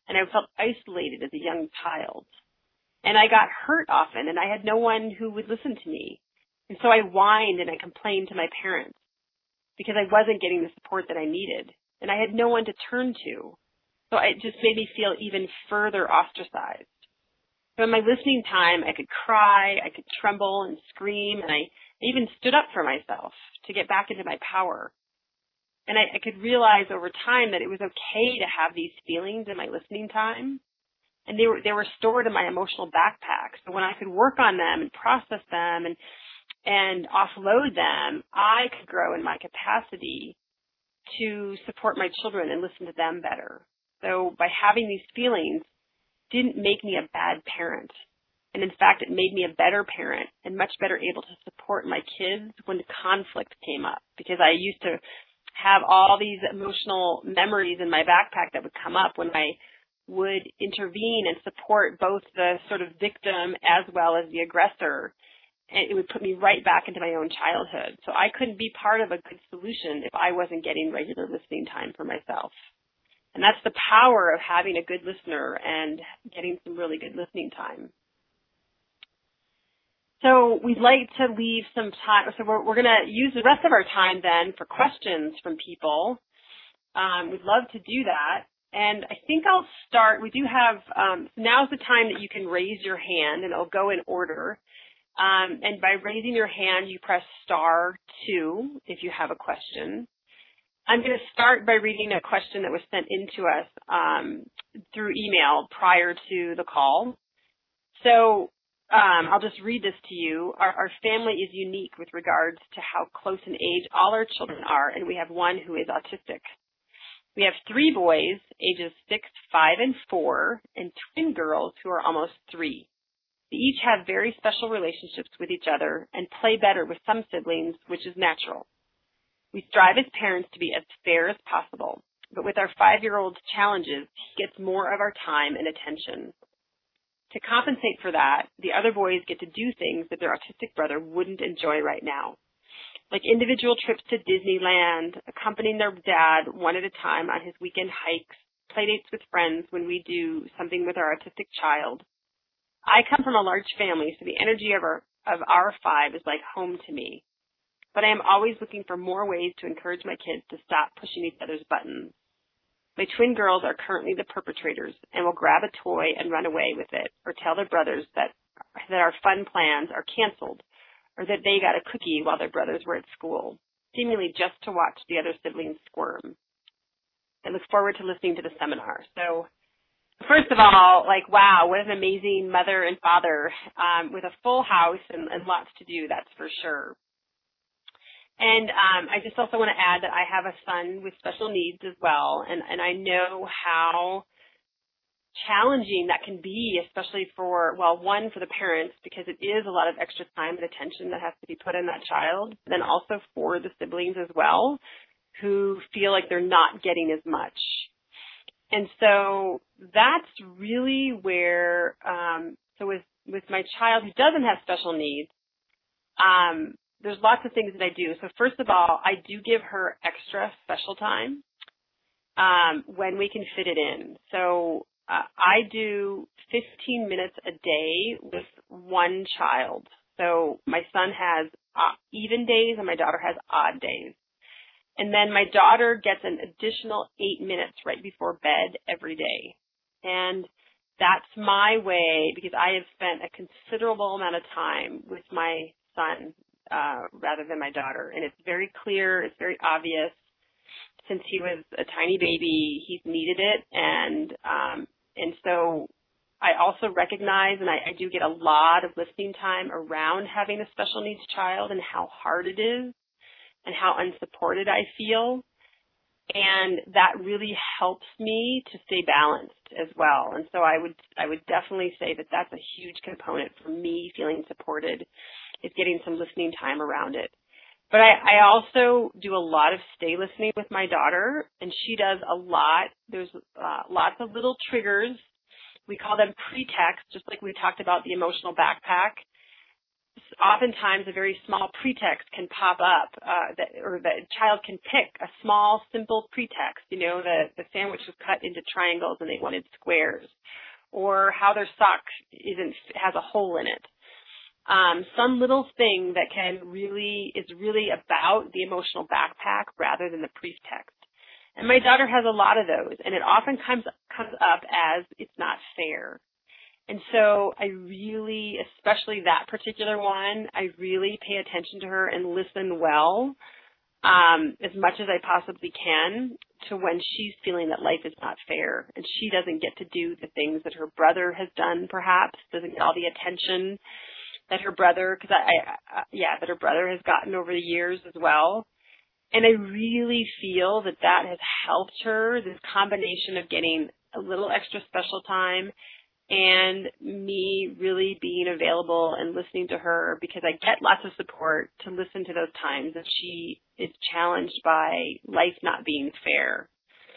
and I felt isolated as a young child. And I got hurt often, and I had no one who would listen to me. And so I whined and I complained to my parents because I wasn't getting the support that I needed, and I had no one to turn to. So it just made me feel even further ostracized. So in my listening time, I could cry, I could tremble and scream, and I even stood up for myself to get back into my power. And I, I could realize over time that it was okay to have these feelings in my listening time, and they were they were stored in my emotional backpack. So when I could work on them and process them and and offload them, I could grow in my capacity to support my children and listen to them better. So by having these feelings didn't make me a bad parent. And in fact, it made me a better parent and much better able to support my kids when conflict came up, because I used to have all these emotional memories in my backpack that would come up when I would intervene and support both the sort of victim as well as the aggressor. And it would put me right back into my own childhood. So I couldn't be part of a good solution if I wasn't getting regular listening time for myself. And that's the power of having a good listener and getting some really good listening time. So we'd like to leave some time. So we're, we're going to use the rest of our time then for questions from people. Um, we'd love to do that. And I think I'll start. We do have, um, now's the time that you can raise your hand, and it'll go in order. Um, and by raising your hand, you press star two if you have a question. I'm going to start by reading a question that was sent in to us um, through email prior to the call. So um, I'll just read this to you. Our, our family is unique with regards to how close in age all our children are, and we have one who is autistic. We have three boys, ages six, five, and four, and twin girls who are almost three. They each have very special relationships with each other and play better with some siblings, which is natural. We strive as parents to be as fair as possible, but with our five-year-old's challenges, he gets more of our time and attention. To compensate for that, the other boys get to do things that their autistic brother wouldn't enjoy right now, like individual trips to Disneyland, accompanying their dad one at a time on his weekend hikes, playdates with friends when we do something with our autistic child. I come from a large family, so the energy of our, of our five is like home to me. But I am always looking for more ways to encourage my kids to stop pushing each other's buttons. My twin girls are currently the perpetrators and will grab a toy and run away with it, or tell their brothers that, that our fun plans are canceled, or that they got a cookie while their brothers were at school, seemingly just to watch the other siblings squirm. I look forward to listening to the seminar. So first of all, like, wow, what an amazing mother and father um, with a full house and, and lots to do, that's for sure. And um, I just also want to add that I have a son with special needs as well, and, and I know how challenging that can be, especially for, well, one, for the parents, because it is a lot of extra time and attention that has to be put on that child, but then also for the siblings as well, who feel like they're not getting as much. And so that's really where, um, so with, with my child who doesn't have special needs, um, there's lots of things that I do. So first of all, I do give her extra special time um, when we can fit it in. So uh, I do fifteen minutes a day with one child. So my son has uh, even days and my daughter has odd days. And then my daughter gets an additional eight minutes right before bed every day. And that's my way, because I have spent a considerable amount of time with my son uh, rather than my daughter. And it's very clear, it's very obvious. Since he was a tiny baby, he's needed it. And um, and so I also recognize, and I, I do get a lot of listening time around having a special needs child and how hard it is and how unsupported I feel. And that really helps me to stay balanced as well. And so I would I would definitely say that that's a huge component for me feeling supported, is getting some listening time around it. But I, I also do a lot of stay listening with my daughter, and she does a lot. There's uh, lots of little triggers. We call them pretext, just like we talked about the emotional backpack. oftentimes a very small pretext can pop up, uh, that, or the child can pick a small, simple pretext. You know, the, the sandwich was cut into triangles and they wanted squares, or how their sock isn't has a hole in it. Um, some little thing that can really is really about the emotional backpack rather than the pretext. And my daughter has a lot of those, and it often comes comes up as it's not fair. And so I really, especially that particular one, I really pay attention to her and listen well, um, as much as I possibly can, to when she's feeling that life is not fair and she doesn't get to do the things that her brother has done, perhaps, doesn't get all the attention that her brother, because I, I, yeah, that her brother has gotten over the years as well. And I really feel that that has helped her, this combination of getting a little extra special time and me really being available and listening to her, because I get lots of support to listen to those times that she is challenged by life not being fair.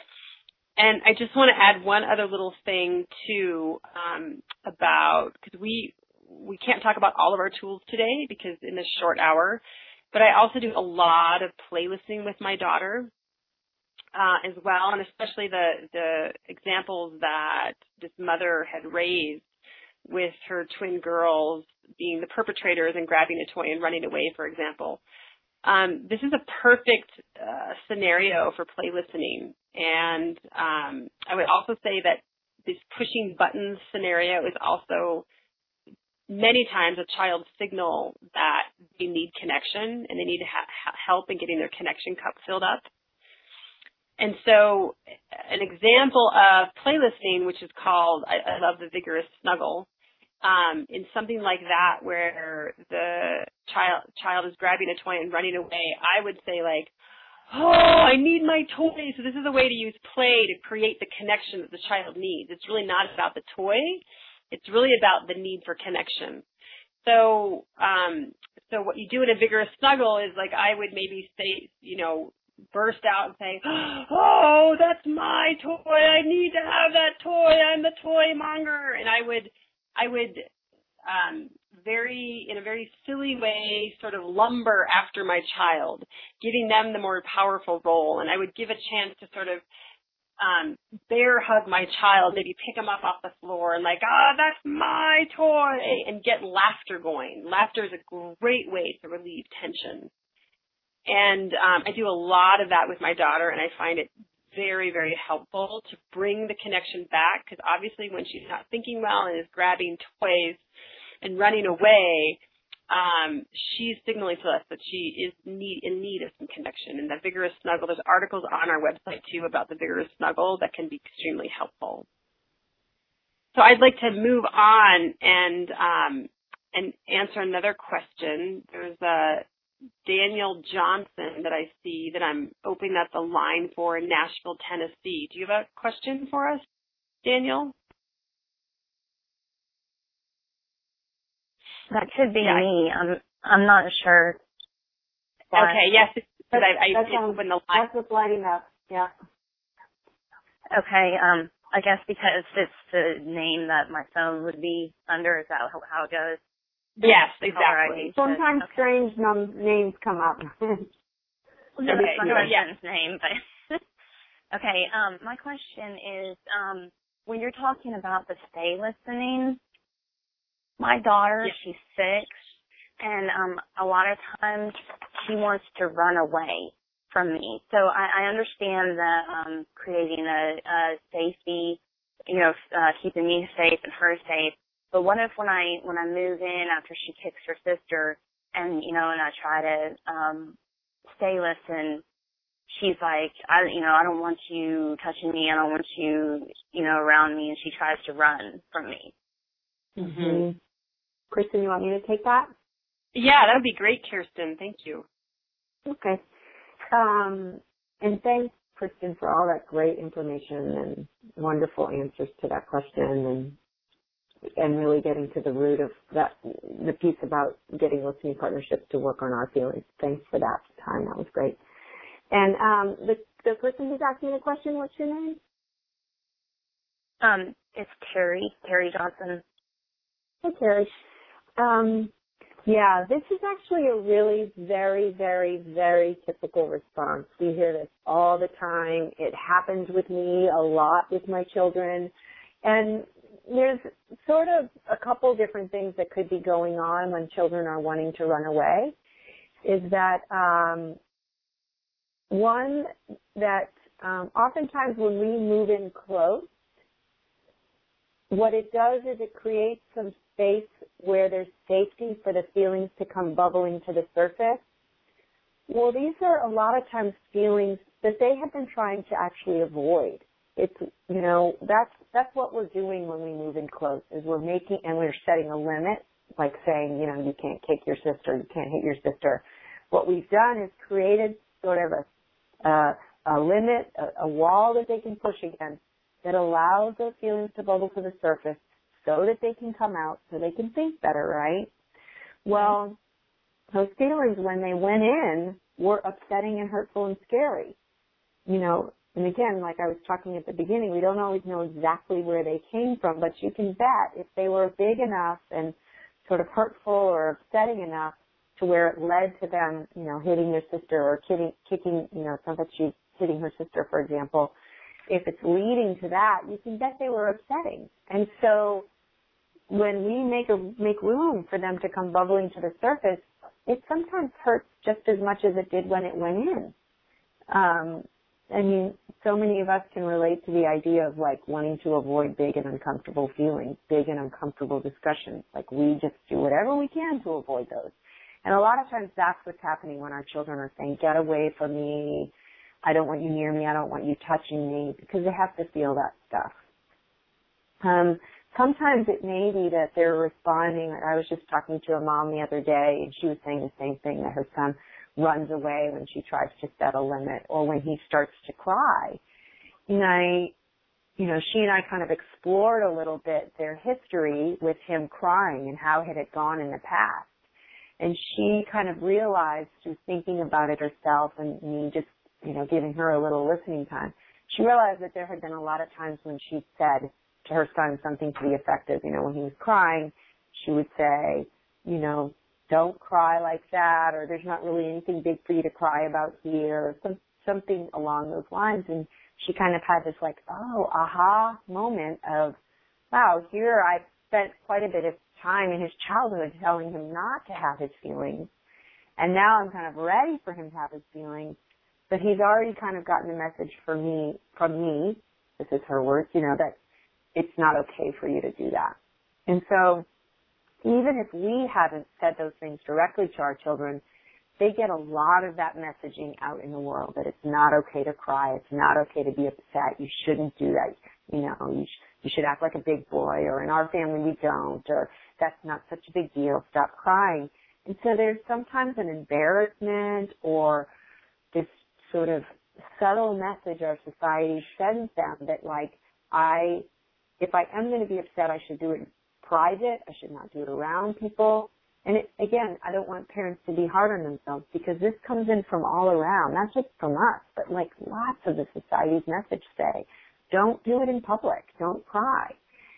And I just want to add one other little thing too, um, about, because we, we can't talk about all of our tools today because in this short hour, but I also do a lot of play listening with my daughter uh, as well, and especially the, the examples that this mother had raised with her twin girls being the perpetrators and grabbing a toy and running away, for example. Um, this is a perfect uh, scenario for play listening. And um, I would also say that this pushing buttons scenario is also many times a child's signal that they need connection and they need ha- help in getting their connection cup filled up. And so an example of play listening, which is called, I, I love the vigorous snuggle, um, in something like that where the child child is grabbing a toy and running away, I would say like, oh, I need my toy. So this is a way to use play to create the connection that the child needs. It's really not about the toy. It's really about the need for connection. So, um, so what you do in a vigorous snuggle is like I would maybe say, you know, burst out and say, oh, that's my toy. I need to have that toy. I'm the toy monger. And I would, I would, um, very, in a very silly way, sort of lumber after my child, giving them the more powerful role. And I would give a chance to sort of Um, bear hug my child, maybe pick him up off the floor and like, ah, oh, that's my toy, and get laughter going. Laughter is a great way to relieve tension. And um, I do a lot of that with my daughter, and I find it very, very helpful to bring the connection back, because obviously when she's not thinking well and is grabbing toys and running away, Um, she's signaling to us that she is need, in need of some connection. And the vigorous snuggle, there's articles on our website too about the vigorous snuggle that can be extremely helpful. So I'd like to move on and um, and answer another question. There's a Daniel Johnson that I see that I'm opening up the line for in Nashville, Tennessee. Do you have a question for us, Daniel? That could be yeah. me. I'm I'm not sure. Why. Okay, yes, because I, I that sounds, opened the line. That's what's lighting up, yeah. Okay, um, I guess because it's the name that my phone would be under. Is that how, how it goes? Yes, exactly. Sometimes okay. strange num- names come up. Okay, it's my husband's name, but okay. Um, my question is, um, when you're talking about the stay listening. My daughter, yes. she's six, and um, a lot of times she wants to run away from me. So I, I understand that um, creating a, a safety, you know, uh, keeping me safe and her safe. But what if when I when I move in after she kicks her sister, and you know, and I try to um, stay listen, she's like, I, you know, I don't want you touching me. I don't want you, you know, around me, and she tries to run from me. Mm-hmm. Kristen, you want me to take that? Yeah, that would be great, Kirsten. Thank you. Okay. Um, and thanks, Kristen, for all that great information and wonderful answers to that question, and and really getting to the root of that, the piece about getting listening partnerships to work on our feelings. Thanks for that time. That was great. And um, the the person who's asking the question, what's your name? Um, it's Terry, Terry Johnson. Hey, Terry. Um, Yeah, this is actually a really very, very, very typical response. We hear this all the time. It happens with me a lot with my children. And there's sort of a couple different things that could be going on when children are wanting to run away. Is that um, one, that um, oftentimes when we move in close, what it does is it creates some space where there's safety for the feelings to come bubbling to the surface. Well, these are a lot of times feelings that they have been trying to actually avoid. It's, you know, that's, that's what we're doing when we move in close, is we're making, and we're setting a limit, like saying, you know, you can't kick your sister, you can't hit your sister. What we've done is created sort of a, uh, a limit, a, a wall that they can push against that allows those feelings to bubble to the surface so that they can come out, so they can think better, right? Well, those feelings, when they went in, were upsetting and hurtful and scary. You know, and again, like I was talking at the beginning, we don't always know exactly where they came from, but you can bet if they were big enough and sort of hurtful or upsetting enough to where it led to them, you know, hitting their sister or kicking, kicking, you know, it's not that she's hitting her sister, for example. If it's leading to that, you can bet they were upsetting. And so when we make a, make room for them to come bubbling to the surface, it sometimes hurts just as much as it did when it went in. Um, I mean, so many of us can relate to the idea of like wanting to avoid big and uncomfortable feelings, big and uncomfortable discussions. Like we just do whatever we can to avoid those. And a lot of times that's what's happening when our children are saying, get away from me, I don't want you near me, I don't want you touching me, because they have to feel that stuff. Um, sometimes it may be that they're responding. I was just talking to a mom the other day, and she was saying the same thing, that her son runs away when she tries to set a limit or when he starts to cry. And I, you know, she and I kind of explored a little bit their history with him crying and how it had gone in the past. And she kind of realized through thinking about it herself and me just, you know, giving her a little listening time, she realized that there had been a lot of times when she said to her son something to the effect of, you know, when he was crying, she would say, you know, don't cry like that, or there's not really anything big for you to cry about here, or some, something along those lines. And she kind of had this like, oh, aha moment of, wow, here I've spent quite a bit of time in his childhood telling him not to have his feelings, and now I'm kind of ready for him to have his feelings, but he's already kind of gotten a message for me, from me, this is her words, you know, that it's not okay for you to do that. And so even if we haven't said those things directly to our children, they get a lot of that messaging out in the world, that it's not okay to cry, it's not okay to be upset, you shouldn't do that, you know, you, sh- you should act like a big boy, or in our family we don't, or that's not such a big deal, stop crying. And so there's sometimes an embarrassment or this sort of subtle message our society sends them that like, I, if I am going to be upset, I should do it in private, I should not do it around people. And it, again, I don't want parents to be hard on themselves, because this comes in from all around, not just from us, but like lots of the society's message say, don't do it in public, don't cry,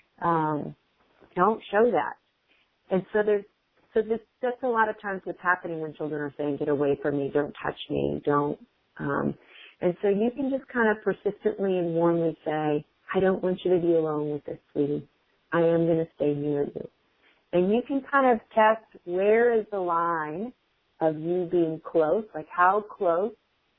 um, don't show that. And so there's, so this, that's a lot of times what's happening when children are saying, get away from me, don't touch me, don't, um, and so you can just kind of persistently and warmly say, I don't want you to be alone with this, sweetie. I am going to stay near you. And you can kind of test where is the line of you being close, like how close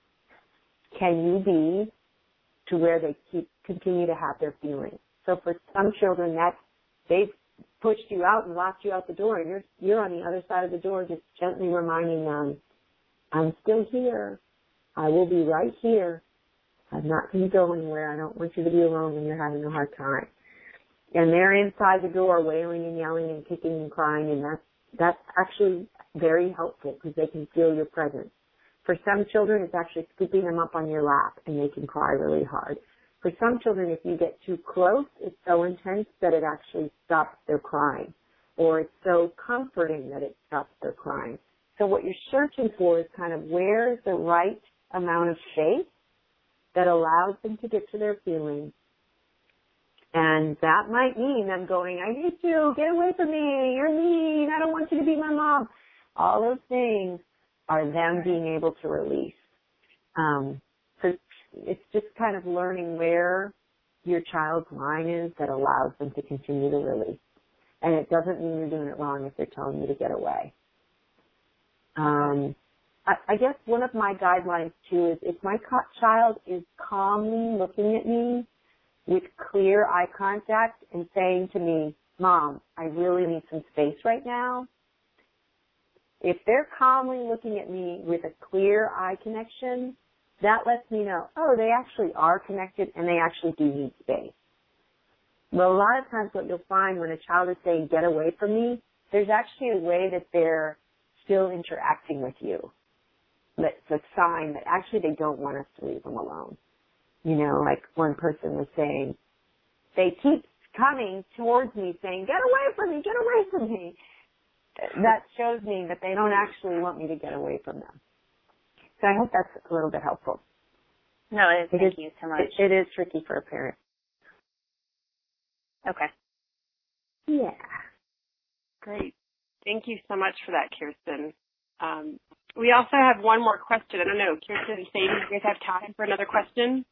can you be to where they keep continue to have their feelings. So for some children, that's, they've pushed you out and locked you out the door, and you're, you're on the other side of the door just gently reminding them, I'm still here. I will be right here. I'm not going to go anywhere. I don't want you to be alone when you're having a hard time. And they're inside the door wailing and yelling and kicking and crying, and that's, that's actually very helpful because they can feel your presence. For some children, it's actually scooping them up on your lap and they can cry really hard. For some children, if you get too close, it's so intense that it actually stops their crying, or it's so comforting that it stops their crying. So what you're searching for is kind of where is the right amount of space that allows them to get to their feelings And that might mean them going, I hate you, get away from me, you're mean, I don't want you to be my mom. All those things are them being able to release. Um, so it's just kind of learning where your child's line is that allows them to continue to release. And it doesn't mean you're doing it wrong if they're telling you to get away. Um, I, I guess one of my guidelines too is if my co- child is calmly looking at me with clear eye contact and saying to me, Mom, I really need some space right now. If they're calmly looking at me with a clear eye connection, that lets me know, oh, they actually are connected and they actually do need space. Well, a lot of times what you'll find when a child is saying, get away from me, there's actually a way that they're still interacting with you. That's a sign that actually they don't want us to leave them alone. You know, like one person was saying, they keep coming towards me saying, get away from me, get away from me. That shows me that they don't actually want me to get away from them. So I hope that's a little bit helpful. No, it is. It Thank is, you so much. It, it is tricky for a parent. Okay. Yeah. Great. Thank you so much for that, Kirsten. Um, we also have one more question. I don't know, Kirsten and Sadie, do you guys have time for another question?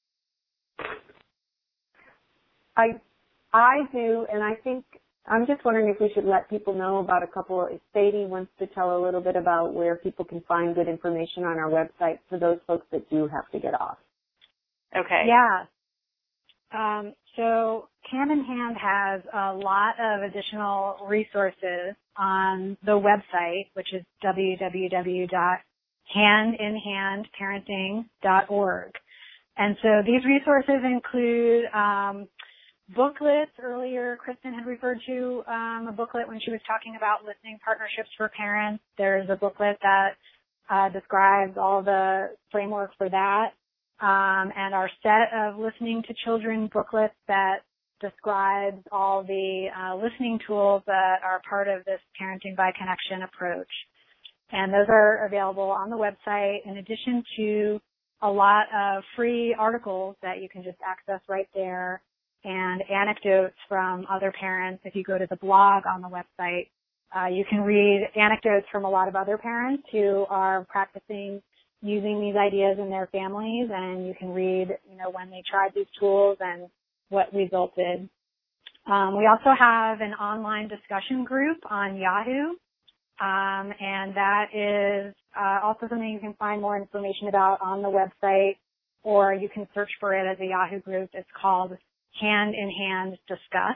I I do, and I think I'm just wondering if we should let people know about a couple. If Sadie wants to tell a little bit about where people can find good information on our website for those folks that do have to get off. Okay. Yeah. Um, so Hand in Hand has a lot of additional resources on the website, which is w w w dot hand in hand parenting dot org. And so these resources include um, booklets. Earlier, Kristen had referred to um, a booklet when she was talking about listening partnerships for parents. There's a booklet that uh, describes all the framework for that. Um, and our set of listening to children booklets that describes all the uh, listening tools that are part of this parenting by connection approach. And those are available on the website in addition to a lot of free articles that you can just access right there and anecdotes from other parents. If you go to the blog on the website, uh, you can read anecdotes from a lot of other parents who are practicing using these ideas in their families, and you can read, you know, when they tried these tools and what resulted. Um, we also have an online discussion group on Yahoo, um, and that is uh, also something you can find more information about on the website, or you can search for it as a Yahoo group. It's called Hand in Hand Discuss.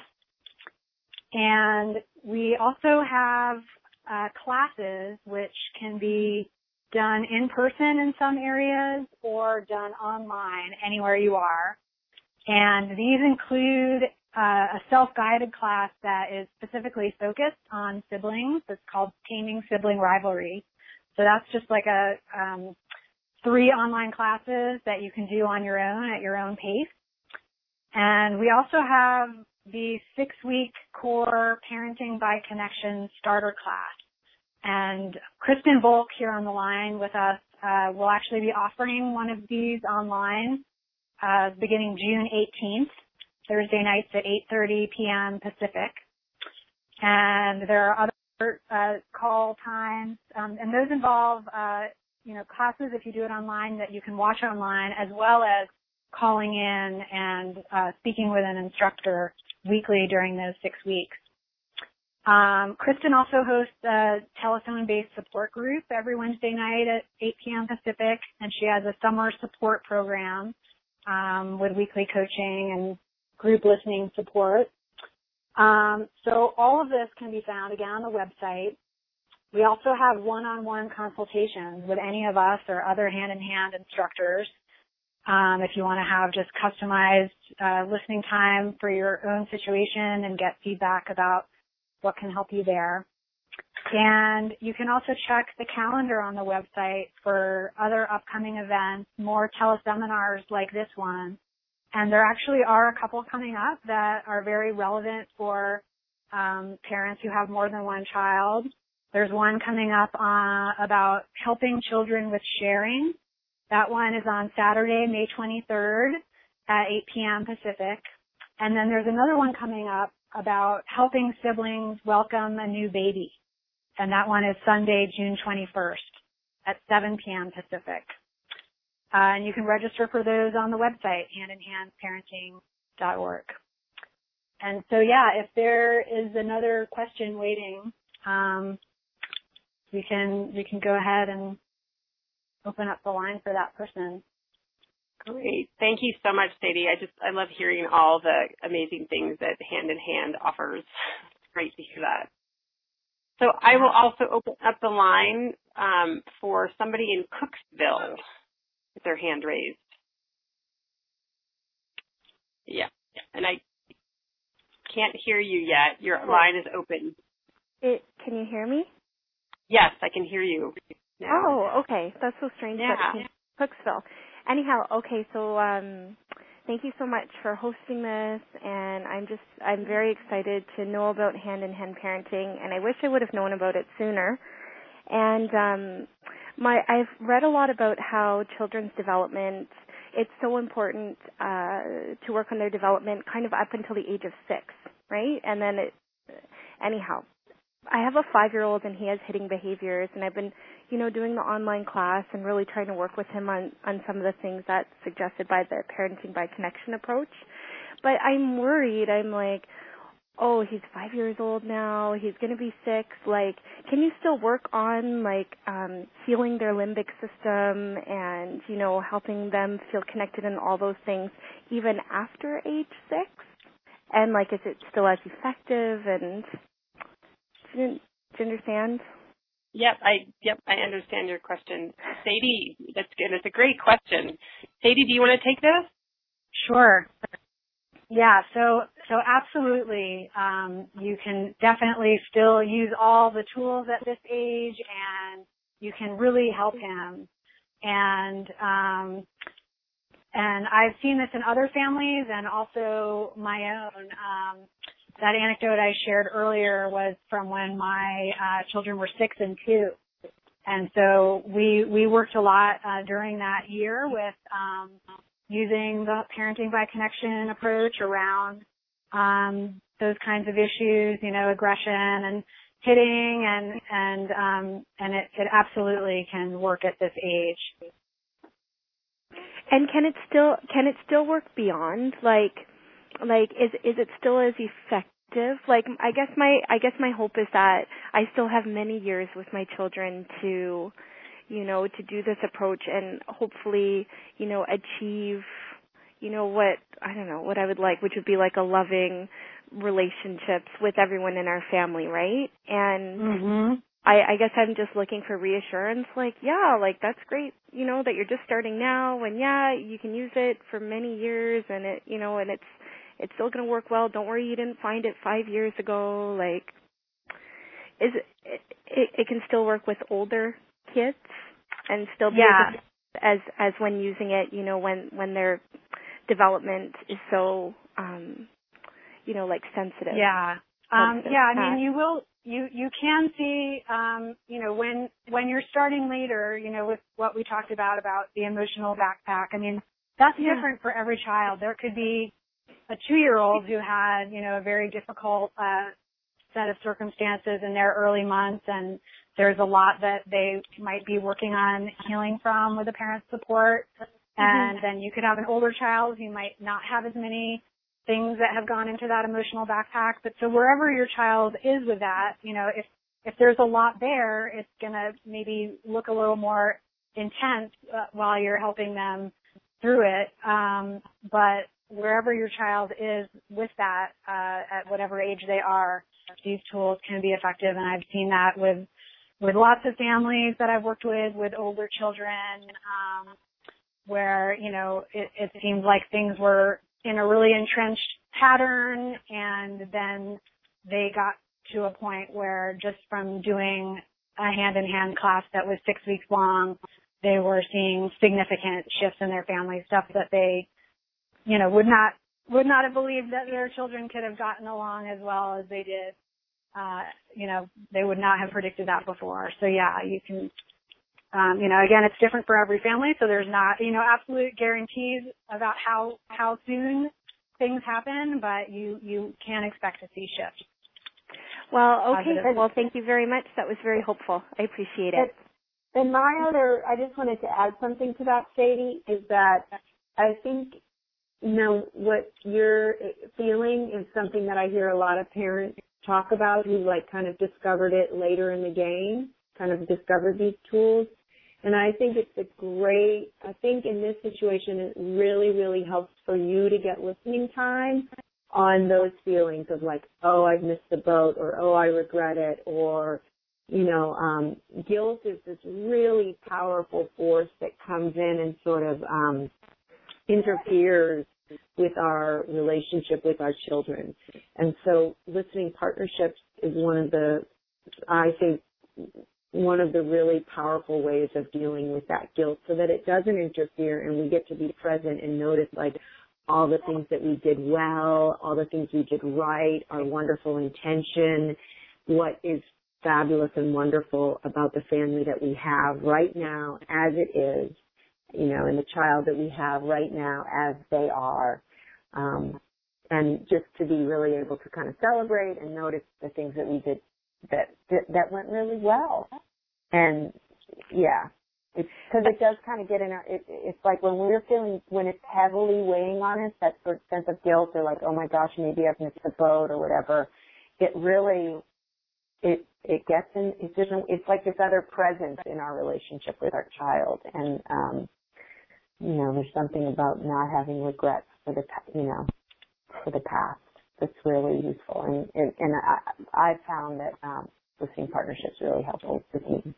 And we also have uh, classes which can be done in person in some areas or done online anywhere you are. And these include uh, a self-guided class that is specifically focused on siblings. It's called Taming Sibling Rivalry. So that's just like a um, three online classes that you can do on your own at your own pace. And we also have the six-week core Parenting by Connection starter class. And Kristen Volk here on the line with us uh, will actually be offering one of these online uh, beginning June eighteenth, Thursday nights at eight thirty p.m. Pacific. And there are other uh, call times, um, and those involve, uh, you know, classes if you do it online that you can watch online, as well as calling in and uh, speaking with an instructor weekly during those six weeks. Um, Kristen also hosts a telephone-based support group every Wednesday night at eight p.m. Pacific, and she has a summer support program um, with weekly coaching and group listening support. Um, so all of this can be found, again, on the website. We also have one-on-one consultations with any of us or other hand-in-hand instructors um, if you want to have just customized uh, listening time for your own situation and get feedback about what can help you there. And you can also check the calendar on the website for other upcoming events, more teleseminars like this one. And there actually are a couple coming up that are very relevant for um, parents who have more than one child. There's one coming up on, about helping children with sharing. That one is on Saturday, May twenty-third at eight p.m. Pacific. And then there's another one coming up about helping siblings welcome a new baby. And that one is Sunday, June twenty-first at seven p.m. Pacific. Uh, and you can register for those on the website, hand in hand parenting dot org. And so, yeah, if there is another question waiting, um, we can we can go ahead and open up the line for that person. Great. Thank you so much, Sadie. I just, I love hearing all the amazing things that Hand in Hand offers. It's great to hear that. So I will also open up the line um, for somebody in Cooksville with their hand raised. Yeah. And I can't hear you yet. Your line is open. It, can you hear me? Yes, I can hear you now. Oh, okay. That's so strange. Yeah. That Cooksville. Anyhow, okay, so um, thank you so much for hosting this, and I'm just, I'm very excited to know about hand-in-hand parenting, and I wish I would have known about it sooner. And um, my, I've read a lot about how children's development, it's so important uh, to work on their development kind of up until the age of six, right? And then it, anyhow, I have a five-year-old, and he has hitting behaviors, and I've been, you know, doing the online class and really trying to work with him on, on some of the things that's suggested by the Parenting by Connection approach. But I'm worried. I'm like, oh, he's five years old now. He's going to be six. Like, can you still work on, like, um, healing their limbic system and, you know, helping them feel connected and all those things even after age six? And, like, is it still as effective? And do you, do you understand? Yep, I yep, I understand your question. Sadie, that's good. It's a great question. Sadie, do you want to take this? Sure. Yeah, so so absolutely, um, you can definitely still use all the tools at this age, and you can really help him. And um, and I've seen this in other families, and also my own. Um, That anecdote I shared earlier was from when my uh, children were six and two. And so we we worked a lot uh, during that year with um, using the Parenting by Connection approach around um, those kinds of issues, you know, aggression and hitting, and and um, and it, it absolutely can work at this age. And can it still can it still work beyond, like? Like, is is it still as effective? Like, I guess my I guess my hope is that I still have many years with my children to, you know, to do this approach and hopefully, you know, achieve, you know, what I don't know what I would like, which would be like a loving relationships with everyone in our family, right? And mm-hmm. I, I guess I'm just looking for reassurance. Like, yeah, like that's great, you know, that you're just starting now, and yeah, you can use it for many years, and it, you know, and it's. It's still going to work well. Don't worry, you didn't find it five years ago. Like, is it, it, it can still work with older kids and still be yeah. as as when using it, you know, when when their development is so, um, you know, like sensitive. Yeah. Um, sensitive yeah. I mean, you will. You you can see, um, you know, when when you're starting later, you know, with what we talked about about the emotional backpack. I mean, that's yeah. different for every child. There could be a two-year-old who had, you know, a very difficult uh, set of circumstances in their early months, and there's a lot that they might be working on healing from with the parent's support. And mm-hmm. then you could have an older child who might not have as many things that have gone into that emotional backpack. But so wherever your child is with that, you know, if if there's a lot there, it's going to maybe look a little more intense uh, while you're helping them through it. Um, but wherever your child is with that, uh, at whatever age they are, these tools can be effective. And I've seen that with, with lots of families that I've worked with, with older children, um, where, you know, it, it seemed like things were in a really entrenched pattern, and then they got to a point where just from doing a hand-in-hand class that was six weeks long, they were seeing significant shifts in their family, stuff that they you know, would not would not have believed that their children could have gotten along as well as they did. Uh, you know, they would not have predicted that before. So yeah, you can, um, you know, again, it's different for every family. So there's not, you know, absolute guarantees about how how soon things happen, but you, you can expect to see shifts. Well, okay. Well, thank you very much. That was very hopeful. I appreciate it. And my other, I just wanted to add something to that, Sadie, is that I think, you know, what you're feeling is something that I hear a lot of parents talk about who, like, kind of discovered it later in the game, kind of discovered these tools. And I think it's a great, I think in this situation it really, really helps for you to get listening time on those feelings of like, oh, I've missed the boat, or oh, I regret it, or, you know, um, guilt is this really powerful force that comes in and sort of um, interferes with our relationship with our children. And so listening partnerships is one of the, I think, one of the really powerful ways of dealing with that guilt so that it doesn't interfere and we get to be present and notice like all the things that we did well, all the things we did right, our wonderful intention, what is fabulous and wonderful about the family that we have right now as it is, you know, and the child that we have right now as they are. Um, and just to be really able to kind of celebrate and notice the things that we did that that, that went really well. And, yeah, it's because it does kind of get in our, it, it's like when we're feeling, when it's heavily weighing on us, that sort of sense of guilt or like, oh my gosh, maybe I've missed the boat or whatever, it really, it it gets in, it's just, it's like this other presence in our relationship with our child. And, um, you know, there's something about not having regrets for the, you know, for the past that's really useful. And, and, and I, I found that um, listening partnerships really helpful with me,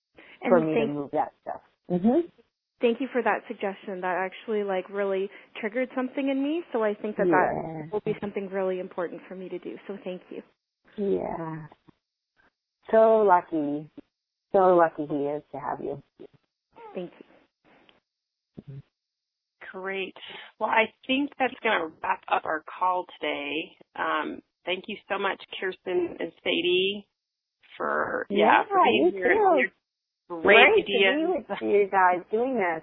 for me to move that stuff. Mm-hmm. Thank you for that suggestion. That actually, like, really triggered something in me. So I think that yeah. that will be something really important for me to do. So thank you. Yeah. So lucky. So lucky he is to have you. Thank you. Great. Well, I think that's going to wrap up our call today. Um, thank you so much, Kirsten and Sadie, for yeah, yeah for being here. Too. Great, Great ideas. to be with you guys doing this.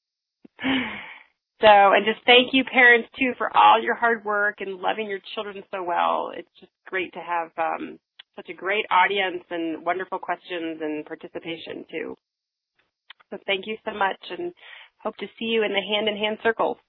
So, and just thank you, parents, too, for all your hard work and loving your children so well. It's just great to have um, such a great audience and wonderful questions and participation, too. So thank you so much, and hope to see you in the hand-in-hand circles.